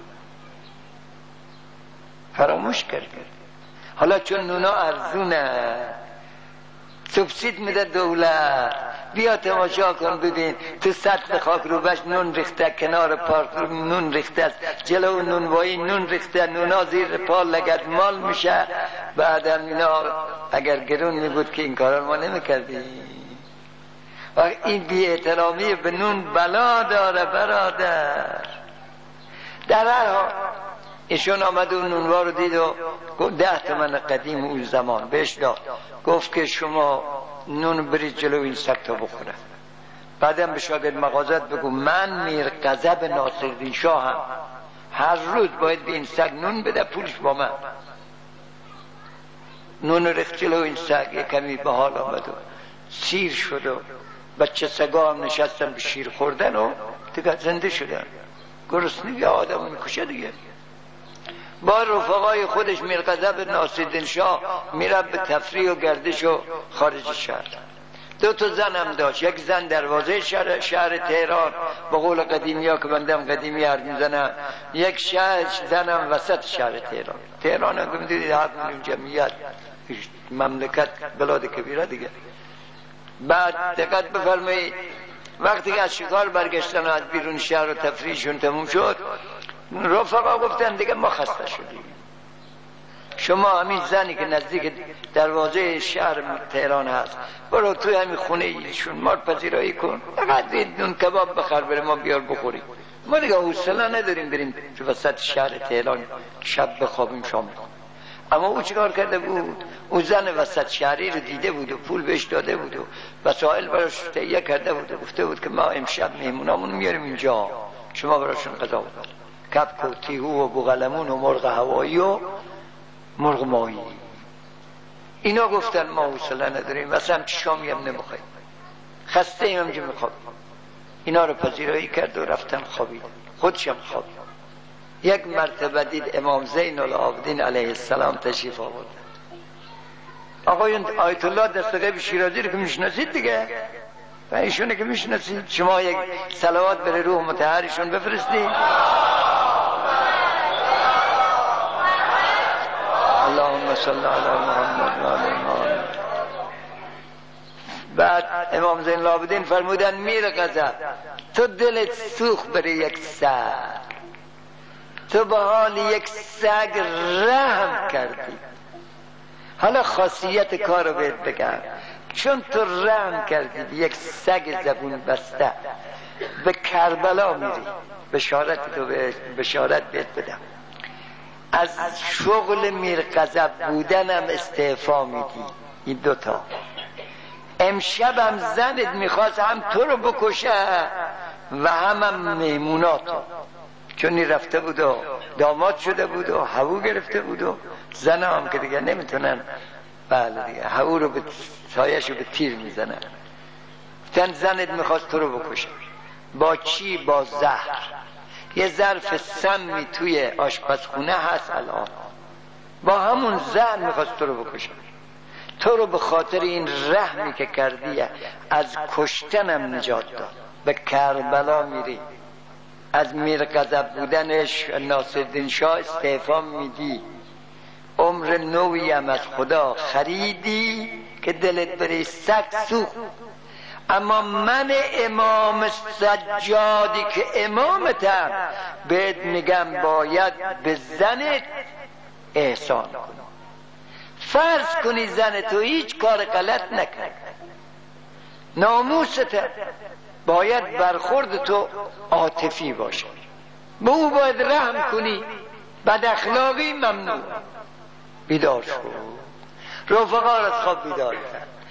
فراموش کرد. حالا چون نونا ارزونه سبسید میده دولت، بیا تماشا کن ببین تو سطح خاک رو بش نون ریخته، کنار پارک نون ریخته است، جلو نونوایی نون ریخته، نونا زیر پا لگد مال میشه. بعدم اینا اگر گرون میبود که این کارا ما نمیکردیم. و این بی احترامی به نون بلا داره برادر. در هر حال ایشون آمد اون نونوار رو دید و 10 تومن قدیم اون زمان بهش داد، گفت که شما نون برید جلو این سگ تا بخوره. بعدم به شاگرد مغازت بگو من میر غضب ناصرالدین شاه هم، هر روز باید به این سگ نون بده، پولش با من. نون ریخت جلو این سگ، یک کمی به حال آمد و سیر شد و بچه سگا هم نشستن به شیر خوردن و دیگه زنده شدن. گرسنگی آدم میکشه دیگه. با رفقای خودش میر غضب ناصرالدین شاه میره به تفریح و گردش و خارج شهر. 2 زن هم داشت، یک زن دروازه شهر تهران به قول قدیمی ها که بندم قدیمی حرف میزنم، یک زن هم وسط شهر تهران هم که میدونید 7 میلیون جمعیت مملکت بلاد کبیره دیگه. بعد دقت بفرمایید وقتی که از شکار برگشتن و از بیرون شهر و تفریحشون تموم شد، رفقا گفتن دیگه ما خسته شدیم، شما همین زنی که نزدیک دروازه شهر تهران هست برو توی همین خونه ایشون ما رو پذیرایی کن، فقط نون کباب بخر بره ما بیار بخوریم، ما دیگه حوصله نداریم بریم تو وسط شهر تهران شب بخوابیم شام بخوریم. اما او چیکار کرده بود؟ او زن وسط شهری رو دیده بود و پول بهش داده بود و وسایل براش تهیه کرده بود و گفته بود که ما امشب مهمونامون میاریم اینجا، شما براشون غذا بخور، کبک و تیهو و بوقلمون و مرغ هوایی و مرغ ماهی. اینا گفتن ما حوصله نداریم، مثلا شامی هم نمیخوایم، خسته ایم همجا میخوابیم. اینا رو پذیرایی کرد و رفتن خوابید، خودشم خوابید. یک مرتبه دید امام زین العابدین علیه السلام تشریف آورد. آقایون آیت الله دستگاه شیرازی رو که میشناسید دیگه و ایشونه که میشناسید، شما یک صلوات بر روح مطهرشون بفرستید. اللهم صل علی محمد و آل محمد. بعد امام زین العابدین فرمودن میر غضب تو دلت سوخت برای یک سگ، تو به حال یک سگ رحم کردی. حالا خاصیت کار رو بهت بگم، چون تو رحم کردی به یک سگ زبون بسته به کربلا میری، بشارت بهت بدم، از شغل میر غضب بودنم استعفا میدی. این 2 تا. امشبم زنت میخواست هم تو رو بکشه و هم مهموناتو، چون این رفته بود و داماد شده بود و هوو گرفته بود و زن هم که دیگه نمیتونن، بله دیگه هوو رو به سایش رو به تیر میزنن. تن زنت میخواست تو رو بکشه. با چی؟ با زهر. یه ظرف سمی توی آشپزخونه هست الان، با همون زهر میخواست تو رو بکشه. تو رو به خاطر این رحمی که کردی از کشتنم نجات داد، به کربلا میری، از میر غضب بودنش ناصرالدین شاه استعفا میدی، عمر نوی هم از خدا خریدی که دلت برای سگ سوخت. اما من امام سجادی که امامتم بهت میگم باید به زنت احسان کنی. فرض کنی زن تو هیچ کار غلط نکرد، ناموسته، باید برخورد تو عاطفی باشه، به او باید رحم کنی، بد اخلاقی ممنوع. بیدار شو، رفقا را از خواب بیدار کرد،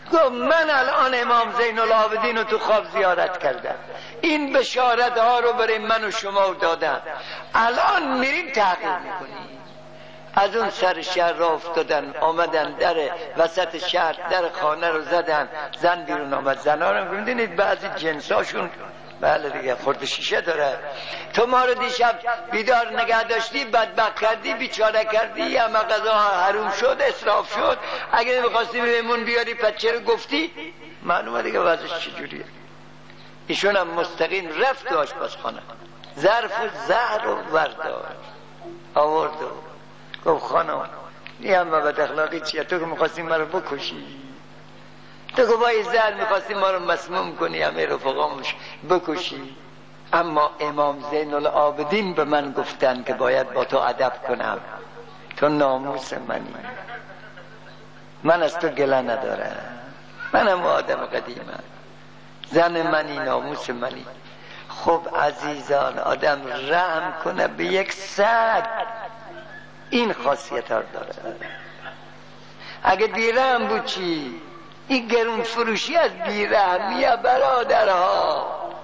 گفت من الان امام زین العابدین رو تو خواب زیارت کردم، این بشارت ها رو برای من و شما دادم، الان میریم تحقیق میکنیم. از اون سر شهر را افتادن، آمدن در وسط شهر در خانه رو زدن، زن بیرون آمد. زنها رو میدونید بعضی جنساشون بله دیگه خورد شیشه داره. تو ما رو دیشب بیدار نگه داشتی، بدبخت کردی، بیچاره کردی، همه غذا حروم شد، اسراف شد، اگه میخواستی بهمون بیاری پس چرا گفتی؟ معلومه دیگه وضعش چجوریه. ایشون هم مستقیم رفت تو آشپزخانه، ظرف زهر رو برداشت آورد و گفت خانم این همه بد اخلاقی چیه؟ تو که میخواستی ما رو بکشی، تو که با زهر میخواستی ما رو مسموم کنی، همه رفقامش بکشی، اما امام زین العابدین به من گفتن که باید با تو ادب کنم، تو ناموس منی، من از تو گله ندارم، منم آدم قدیمم، زن منی، ناموس منی. خب عزیزان، آدم رحم کنه به یک سگ، این خاصیت ها داره. اگه بیرحم بود چی؟ این گرون فروشی از بیرحمیه برادرها.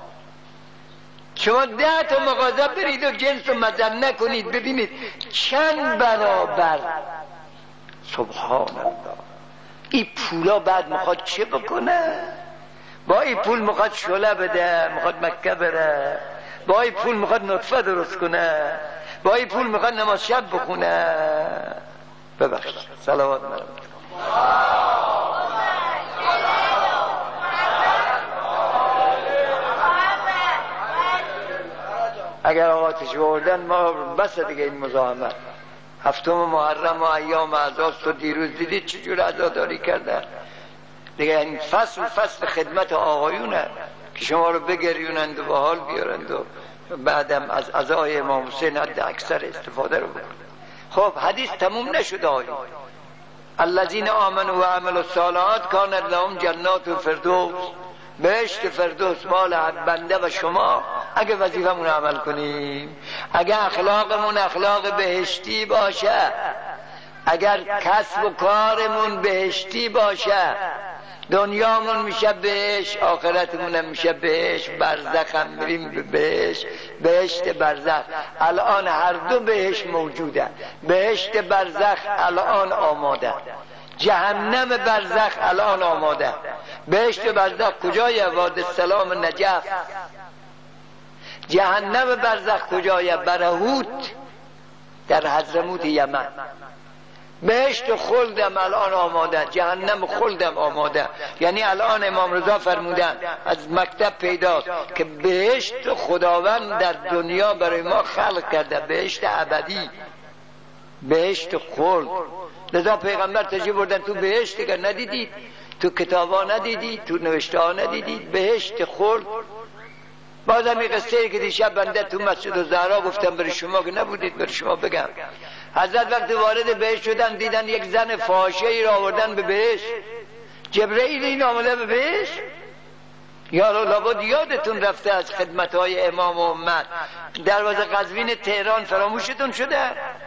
شما 10 تا مغازه برید و جنس رو مزن نکنید، ببینید چند برابر. سبحان الله. این پولا بعد میخواد چه بکنه؟ با این پول میخواد شعله بده، میخواد مکه بره، با این پول میخواد نطفه درست کنه، با این پول میخواد نماز شب بخونه. ببخشید صلوات مرد. اگر آتش بردن ما بس دیگه این مزاحمت. 7 محرم و ایام اعزاست تو دیروز دیدید چجور عزاداری کردن دیگه. این فصل خدمت آقایونه که شما رو بگریونند و به حال بیارند و بعدم از عزای امام حسین حد اکثر استفاده رو بکنند. خب حدیث تموم نشد. الذین آمنوا و عملوا الصالحات کانت لهم جنات الفردوس، بهشت فردوس مال بنده و شما اگه وظیفمون عمل کنیم، اگه اخلاقمون اخلاق بهشتی باشه، اگر کسب و کارمون بهشتی باشه، دنیامون میشه بهشت، آخرتمون هم میشه بهشت، برزخ هم میریم به بهشت، بهشت برزخ. الان هر دو بهشت موجوده، بهشت برزخ الان آماده، جهنم برزخ الان آماده. بهشت برزخ کجای؟ وادی السلام نجف. جهنم برزخ کجای؟ برهوت در حضرموت یمن. بهشت خلدم الان آماده، جهنم خلدم آماده. یعنی الان امام رضا فرمودن از مکتب پیداست که بهشت خداوند در دنیا برای ما خلق کرده، بهشت ابدی، بهشت خلد. لذا پیغمبر تشریف بردن تو بهشت دیگه ندیدید، تو کتابا ندیدید، تو نوشته ها ندیدید، بهشت خلد. بازم این قصه ای که دیشب بنده تو مسجد الزهرا گفتم برای شما که نبودید، برای شما بگم. حضرت وقتی وارد بهشت شدن دیدن یک زن فاحشه ای را آوردن به بهشت. جبرئیل این آمده به بهشت؟ یا لابد یادتون رفته از خدمت‌های امام و امت. دروازه قزوین تهران فراموشتون شده؟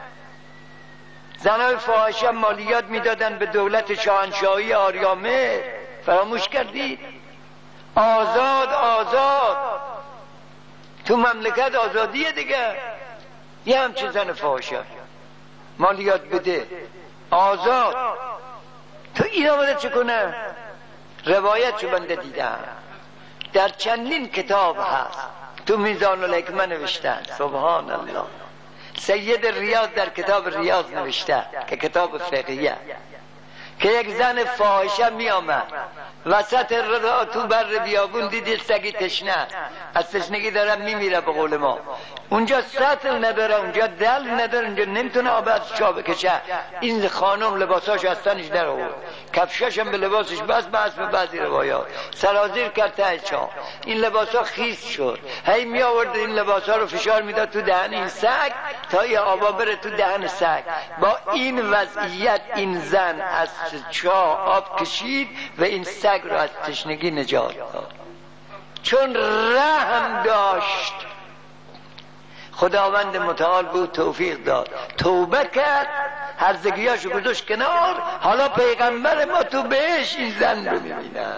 زنای فاحشه مالیات میدادن به دولت شاهنشاهی آریامه، فراموش کردید؟ آزاد آزاد تو مملکت آزادیه دیگه. یه همچین زن فاحشه مالیات بده، آزاد. تو این آمده چه کنه؟ روایت چو بنده دیدم در چندین کتاب هست، تو میزان الحکمه نوشتن. سبحان الله. سید ریاض در کتاب ریاض نوشته که کتاب فقهیه، که یک زن فاحشه می آمد وسط رضا تو بر بیابون، دیدید سگی تشنه از تشنگی داره میمیره به قول ما، اونجا سطل نداره، اونجا دل نداره، اونجا نمیتونه آب از چا بکشه. این خانم لباساش از تنش در آورد، کفشاش هم به لباسش بس به بعضی روایات سرازیر کرد ته چا، این لباسا خیس شد. هی می آورد این لباسا رو فشار میداد تو دهن این سگ تا یه آبا بره تو دهن سگ. با این وضعیت این زن از چا آب کشید و این سگ رو از تشنگی نجات داد، چون رحم داشت. خداوند متعال بود توفیق داد، توبه کرد، هرزگیاشو گذاشت کنار، حالا پیغمبر ما تو بهش این زن رو میبینن.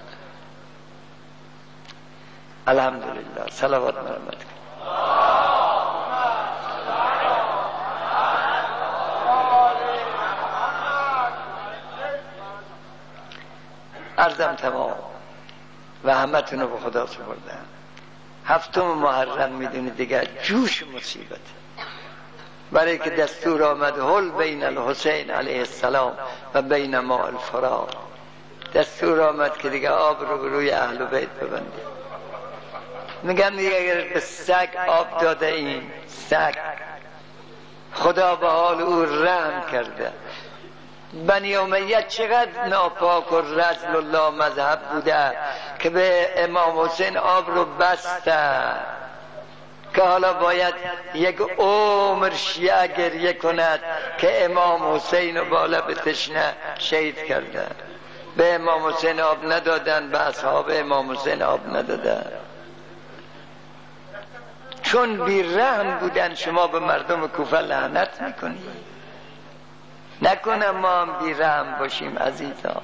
الحمدلله. صلوات مرحمت کن. عرضم تمام و همتون رو به خدا سپردم. هفتم محرم میدونی دیگه جوش مصیبت، برای که دستور آمد حل بین الحسین علیه السلام و بین ما الفرات. دستور آمد که دیگه آب رو به روی اهل بیت ببندید. میگم دیگه اگر به سگ آب داده این سگ، خدا به حال او رحم کرده. بنی امیه چقدر ناپاک و رذل الله مذهب بوده که به امام حسین آب رو بسته که حالا باید یک عمر شیعه گریه کند که امام حسین رو با لب تشنه شهید کرده. به امام حسین آب ندادن، به اصحاب امام حسین آب ندادن، چون بی‌رحم بودن. شما به مردم کوفه لعنت میکنید. نکنم ما هم بی‌رحم باشیم عزیزان.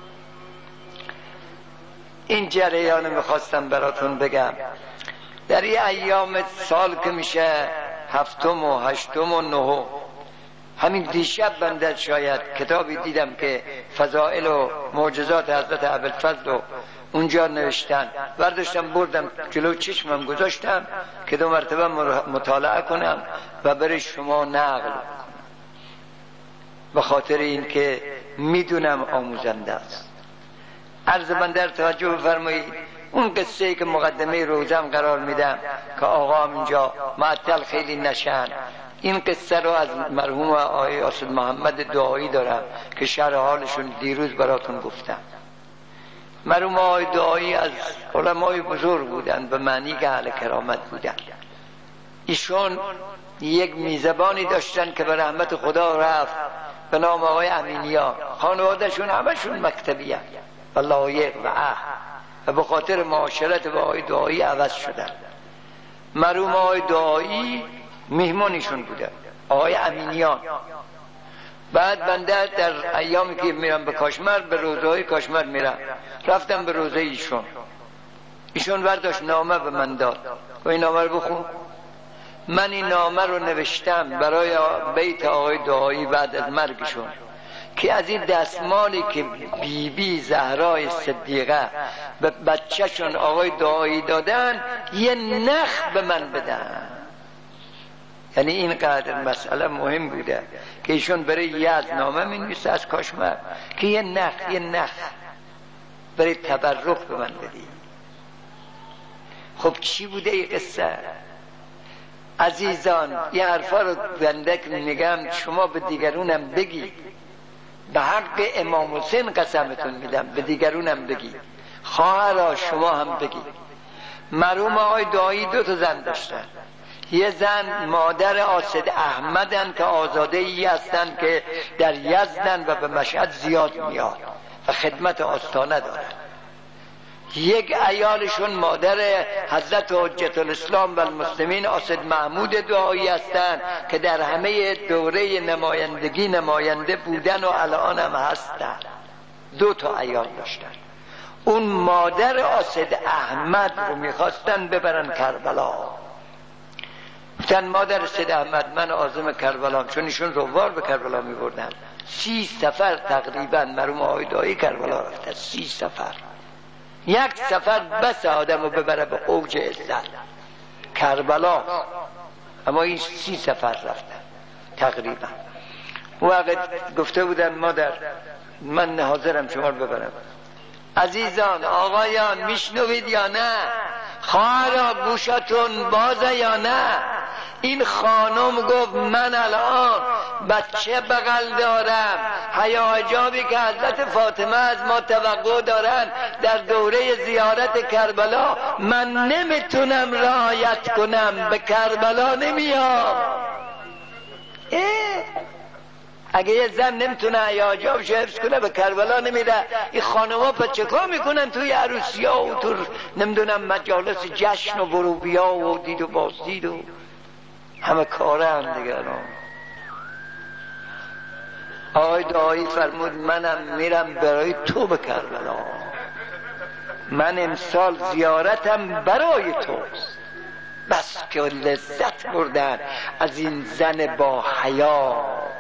این جریان میخواستم براتون بگم. در این ایام سال که میشه هفتم و هشتم و نهم، همین دیشب بنده شاید کتابی دیدم که فضائل و معجزات حضرت ابوالفضل رو اونجا نوشتن، برداشتم بردم جلو چشمم گذاشتم که 2 مرتبه مطالعه کنم و برای شما نقل کنم، به خاطر این که میدونم آموزنده است. عرض بنده رو توجه بفرمایید. اون قصه که مقدمه روزم قرار میدم که آقا اینجا معطل خیلی نشن، این قصه رو از مرحوم آقای اسد محمد دعایی دارم که شرح حالشون دیروز براتون گفتم. مرحوم آقای دعایی از علمای بزرگ بودن، به معنی که اهل کرامت بودن. ایشون یک میزبانی داشتن که به رحمت خدا رفت به نام آقای امینیان. خانوادهشون همشون مکتبی هست و لایق و و به خاطر معاشرت با آقای دعایی عوض شدن. مرحوم آقای دعایی مهمانیشون بودن، آقای امینیان. بعد بنده در ایامی که میرم به کاشمر، به روزه های کاشمر میرم، رفتم به روزه ایشون برداشت نامه به من داد و این نامه رو بخون. من این نامه رو نوشتم برای بیت آقای دعایی بعد از مرگشون که از این دستمالی که بی زهرای صدیقه به بچهشون آقای دعایی دادن یه نخ به من بدن. یعنی اینقدر مسئله مهم بوده که ایشون برای یزد نامه می نویسه از کاشمر که یه نخ برای تبرک به من بدی. خب چی بوده این قصه؟ عزیزان یه حرفا رو بنده میگم شما به دیگرونم بگی، به حق امام حسین قسمتون میدم به دیگرونم بگی، خواهرها شما هم بگی. مرحوم آقای دعایی 2 تا زن داشتن. یه زن مادر آسد احمدن که آزاده ای هستن که در یزدن و به مشهد زیاد میاد و خدمت آستانه دارن. یک عیالشون مادر حضرت حجت الاسلام و المسلمین آسد محمود دعایی هستن که در همه دوره نمایندگی نماینده بودن و الان هم هستن. 2 تا عیال داشتن. اون مادر آسد احمد رو میخواستن ببرن کربلا. گفتن مادر سید احمد من عازم کربلام، چون ایشون روار به کربلا میبردن. 30 سفر تقریبا مرحوم آقای دعایی کربلا رفتن. 30 سفر. یک سفر بس آدم رو ببره به اوج عزت کربلا، اما این 30 سفر رفتن تقریبا. وقت گفته بودن مادر من حاضرم شما رو ببرم. عزیزان آقایان میشنوید یا نه؟ خواهرها گوشتون بازه یا نه؟ این خانم گفت من الان بچه بغل دارم، حیا حجابی که حضرت فاطمه از ما توقع دارن در دوره زیارت کربلا من نمیتونم رعایت کنم، به کربلا نمیام. اگه یه زن نمیتونه حیا حجابش حفظ کنه به کربلا نمیره، این خانوما پس چه کار میکنن توی عروسیا و تو نمیدونم مجالس جشن و بروبیا و دید و بازدید و همه کاره هم دیگران. آقای دعایی فرمود منم میرم برای تو به کربلا، من امسال زیارتم برای توست. بس که لذت بردن از این زن با حیا.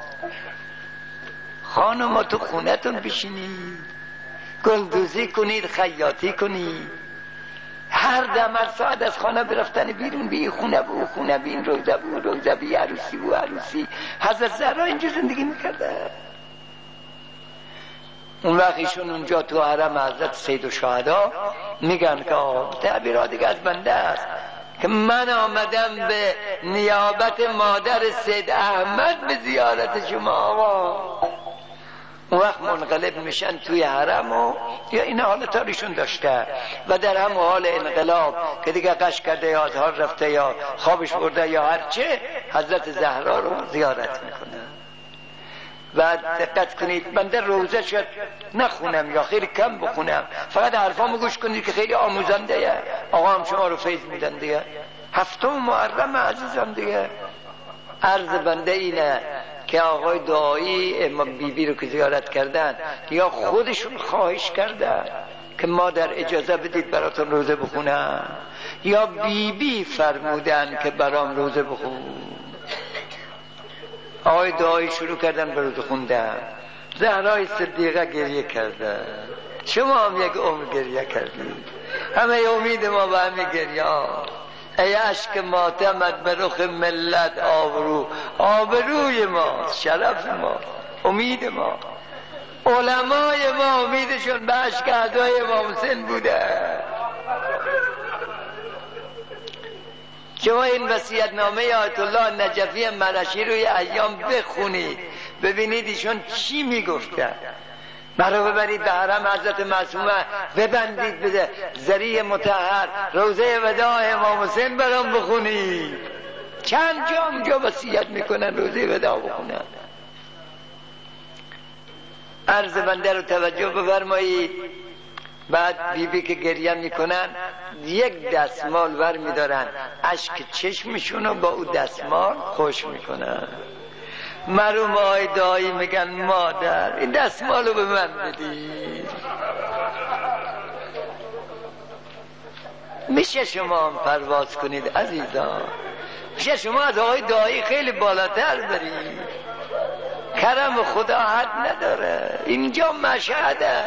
خانم تو خونتون بشینید، گلدوزی کنید، خیاطی کنید، هر دم هر ساعت از خانه برفتن بیرون، بی خونه بو خونه بین، روزه بو روزه بی، عروسی بو عروسی. حضرت زهرا اینجا زندگی میکرده. اون وقت ایشون اونجا تو حرم حضرت سید الشهدا میگن که تعبیرات دیگه از بنده است که من آمدم به نیابت مادر سید احمد به زیارت شما آقا. اون وقت منقلب میشن توی حرم و یا این حالت ها ایشون داشته و در هم حال انقلاب که دیگه قش کرده یا از حال رفته یا خوابش برده یا هرچه، حضرت زهرا رو زیارت میکنه. و دقت کنید بنده روزه شد نخونم یا خیلی کم بخونم، فقط حرفامو گوش کنید که خیلی آموزنده. آقا هم شما رو فیض میدن دیگه. هفتم محرم عزیزم دیگه. عرض بنده اینه که آقای دعایی امام بیبی رو که زیارت کردن یا خودشون خواهش کردن که مادر اجازه بدید براتون روزه بخونم، یا بیبی فرمودن که برام روزه بخون. آقای دعایی شروع کردن به روزه خوندن. زهرای صدیقه گریه کرده، شما هم یک عمر گریه کردید، همه امید ما به همه گریه. ای عشق ماتمت به رخ ملت آبرو، آبروی ما، شرف ما، امید ما. علمای ما امیدشون به عشق اعدای امام حسین بوده. شما این وصیت نامه آیت الله نجفی مرشی روی ایام بخونید ببینید ایشون چی میگفته. مرا ببرید به حرم حضرت معصومه، ببندید به ذریع مطهر، روزه وداع امام حسین برام بخونید. چند جا اونجا وصیت میکنن روزه وداع بخونن. عرض بنده رو توجه بفرمایید. بعد بیبی که گریه میکنن یک دستمال ور میدارن، اشک چشمشون رو با او دستمال خوش میکنن. مرحوم آقای دایی میگن مادر این دستمال رو به من بدید. میشه شما هم پرواز کنید عزیزان، میشه شما از آقای دایی خیلی بالاتر برید. کرم خدا حد نداره، اینجا مشهده.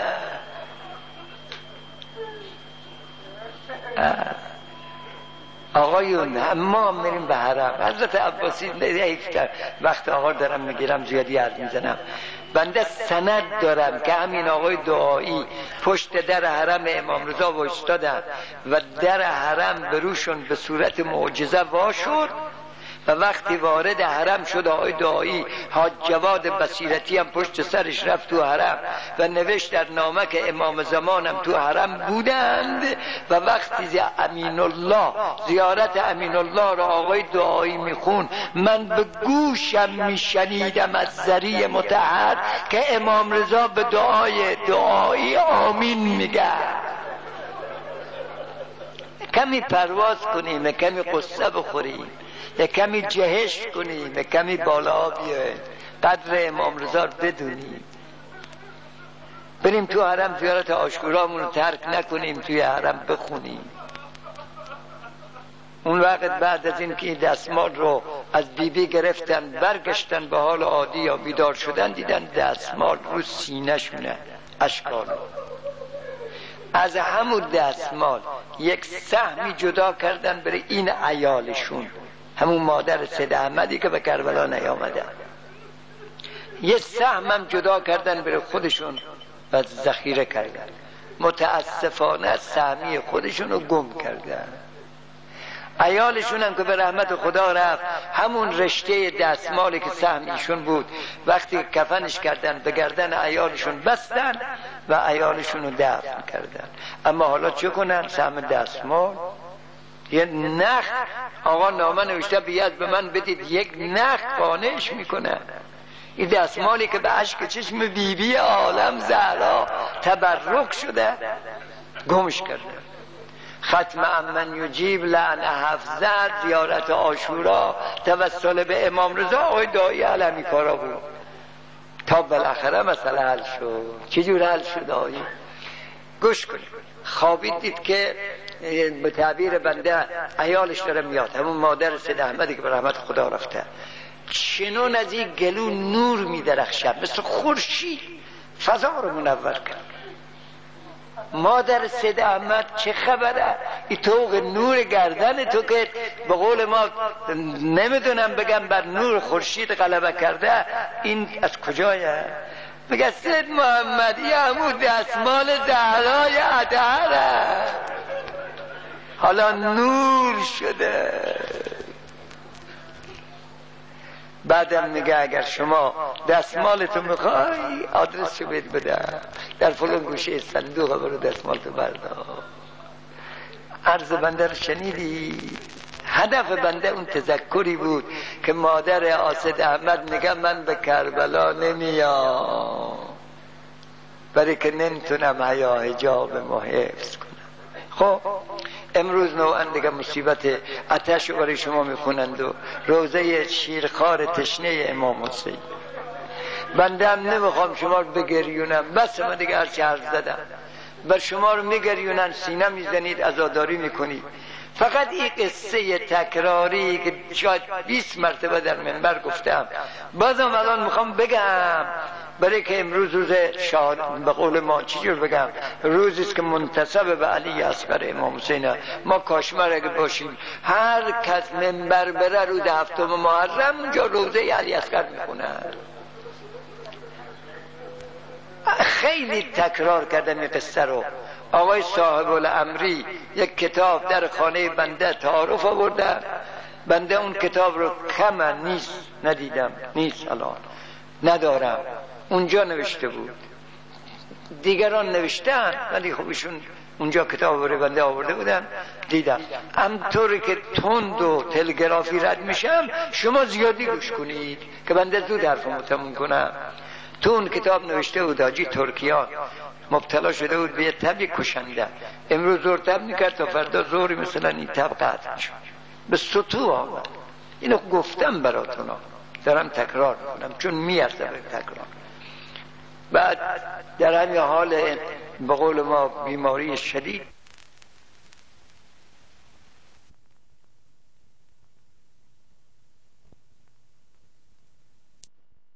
آقایون ما میریم به حرم. حضرت عباسی حیفتر وقت آقا دارم میگیرم زیادی حرف میزنم. بنده سند دارم که همین آقای دعایی پشت در حرم امام رضا وایستادن و در حرم بروشون به صورت معجزه وا شد و وقتی وارد حرم شد آقای دعایی، حاج جواد بصیرتی هم پشت سرش رفت تو حرم و نوشت در نامه که امام زمانم تو حرم بودند و وقتی امین الله زیارت امین الله را آقای دعایی میخون من به گوشم میشنیدم از ذریع مطهر که امام رضا به دعای دعایی آمین میگه. کمی پرواز کنیم، کمی قصه بخوریم، کمی جهش کنیم، کمی بالا بیایم، قدر امام رضا رو بدونیم. بریم تو حرم زیارت عاشورامون رو ترک نکنیم، توی حرم بخونیم. اون وقت بعد از این که دستمال رو از بیبی گرفتن برگشتن به حال عادی یا بیدار شدن دیدن دستمال رو سینه شونه اشکال. از همون دستمال یک سهمی جدا کردن برای این عیالشون، همون مادر سید احمدی که به کربلا نیامدن. یه سهم هم جدا کردن برای خودشون و ذخیره کردن. متاسفانه سهمی خودشون رو گم کردن. عیالشون هم که به رحمت خدا رفت همون رشته دستمالی که سهم ایشون بود وقتی کفنش کردن به گردن عیالشون بستن و عیالشون رو دفن کردن. اما حالا چه کنن؟ سهم دستمال یه نخ آقا نامه نوشته بیاد به من بدید، یک نخ قانعش میکنن. این دستمالی که به عشق چشم بیبی عالم زهرا تبرک شده گمش کرده. ختم امن یجیب لعن حفظت، زیارت عاشورا، توسل به امام رضا آقای دایی علمی کارا بود. تا بالاخره مسئله حل شد. چجور حل شد آیی؟ گوش کنید. خوابید دید که به تعبیر بنده عیالش داره میاد، همون مادر سید احمدی که به رحمت خدا رفته، چنون از این گلو نور میدرخشد مثل خورشید، فضا رو منور کرد. مادر سید احمد چه خبره؟ این طوق نور گردن تو که به قول ما نمیدونم بگم بر نور خورشید غلبه کرده، این از کجایه؟ میگه سید محمد این همون دستمال زهرای اطهره، حالا نور شده. بعدم میگه اگر شما دستمالتو میخوای آدرسشو بهت بدم، در فلان گوشه صندوق برو دستمالتو بردار. عرض بنده رو شنیدی؟ هدف بنده اون تذکری بود که مادر آسد احمد میگه من به کربلا نمیام برای که نمیتونم حیا حجاب ما حفظ کنم. خب امروز نوعا دیگه مصیبت آتش رو برای شما میخونند و روزه شیرخوار تشنه امام حسین. بنده هم نمیخوام شما رو بگریونم، بس من دیگه هرچی حرف زدم. بر شما رو میگریونن، سینه میزنید، عزاداری میکنید. فقط این قصه تکراری که شاید 20 مرتبه در منبر گفتم، بازم الان میخوام بگم برای که امروز روز شاد، به قول ما چجور بگم، روزی است که منتسب به علی اصغر امام حسین. ما کاشمر اگه باشیم هر کس منبر بره روز 7 محرم اونجا روزه علی اصغر میخونه. خیلی تکرار کردم این قصه رو. آقای صاحب الامری یک کتاب در خانه بنده تعارف آورده، بنده اون کتاب رو کم نیست ندیدم، نیست الان ندارم، اونجا نوشته بود، دیگران نوشتن ولی خب ایشون اونجا کتاب رو بنده آورده بودن دیدم. همطوری که تند و تلگرافی رد میشم شما زیادی گوش کنید که بنده زود حرفمو تموم کنم. تو اون کتاب نوشته بود حاجی ترکیان مبتلا شده بود به یه تب کشنده، امروز زور تب میکرد تا فردا زوری مثلا این تب قطع میشد، به سطوح آمد. اینو گفتم براتون، دارم تکرار میکنم چون میارزه به تکرار. بعد در همین حال به قول ما بیماری شدید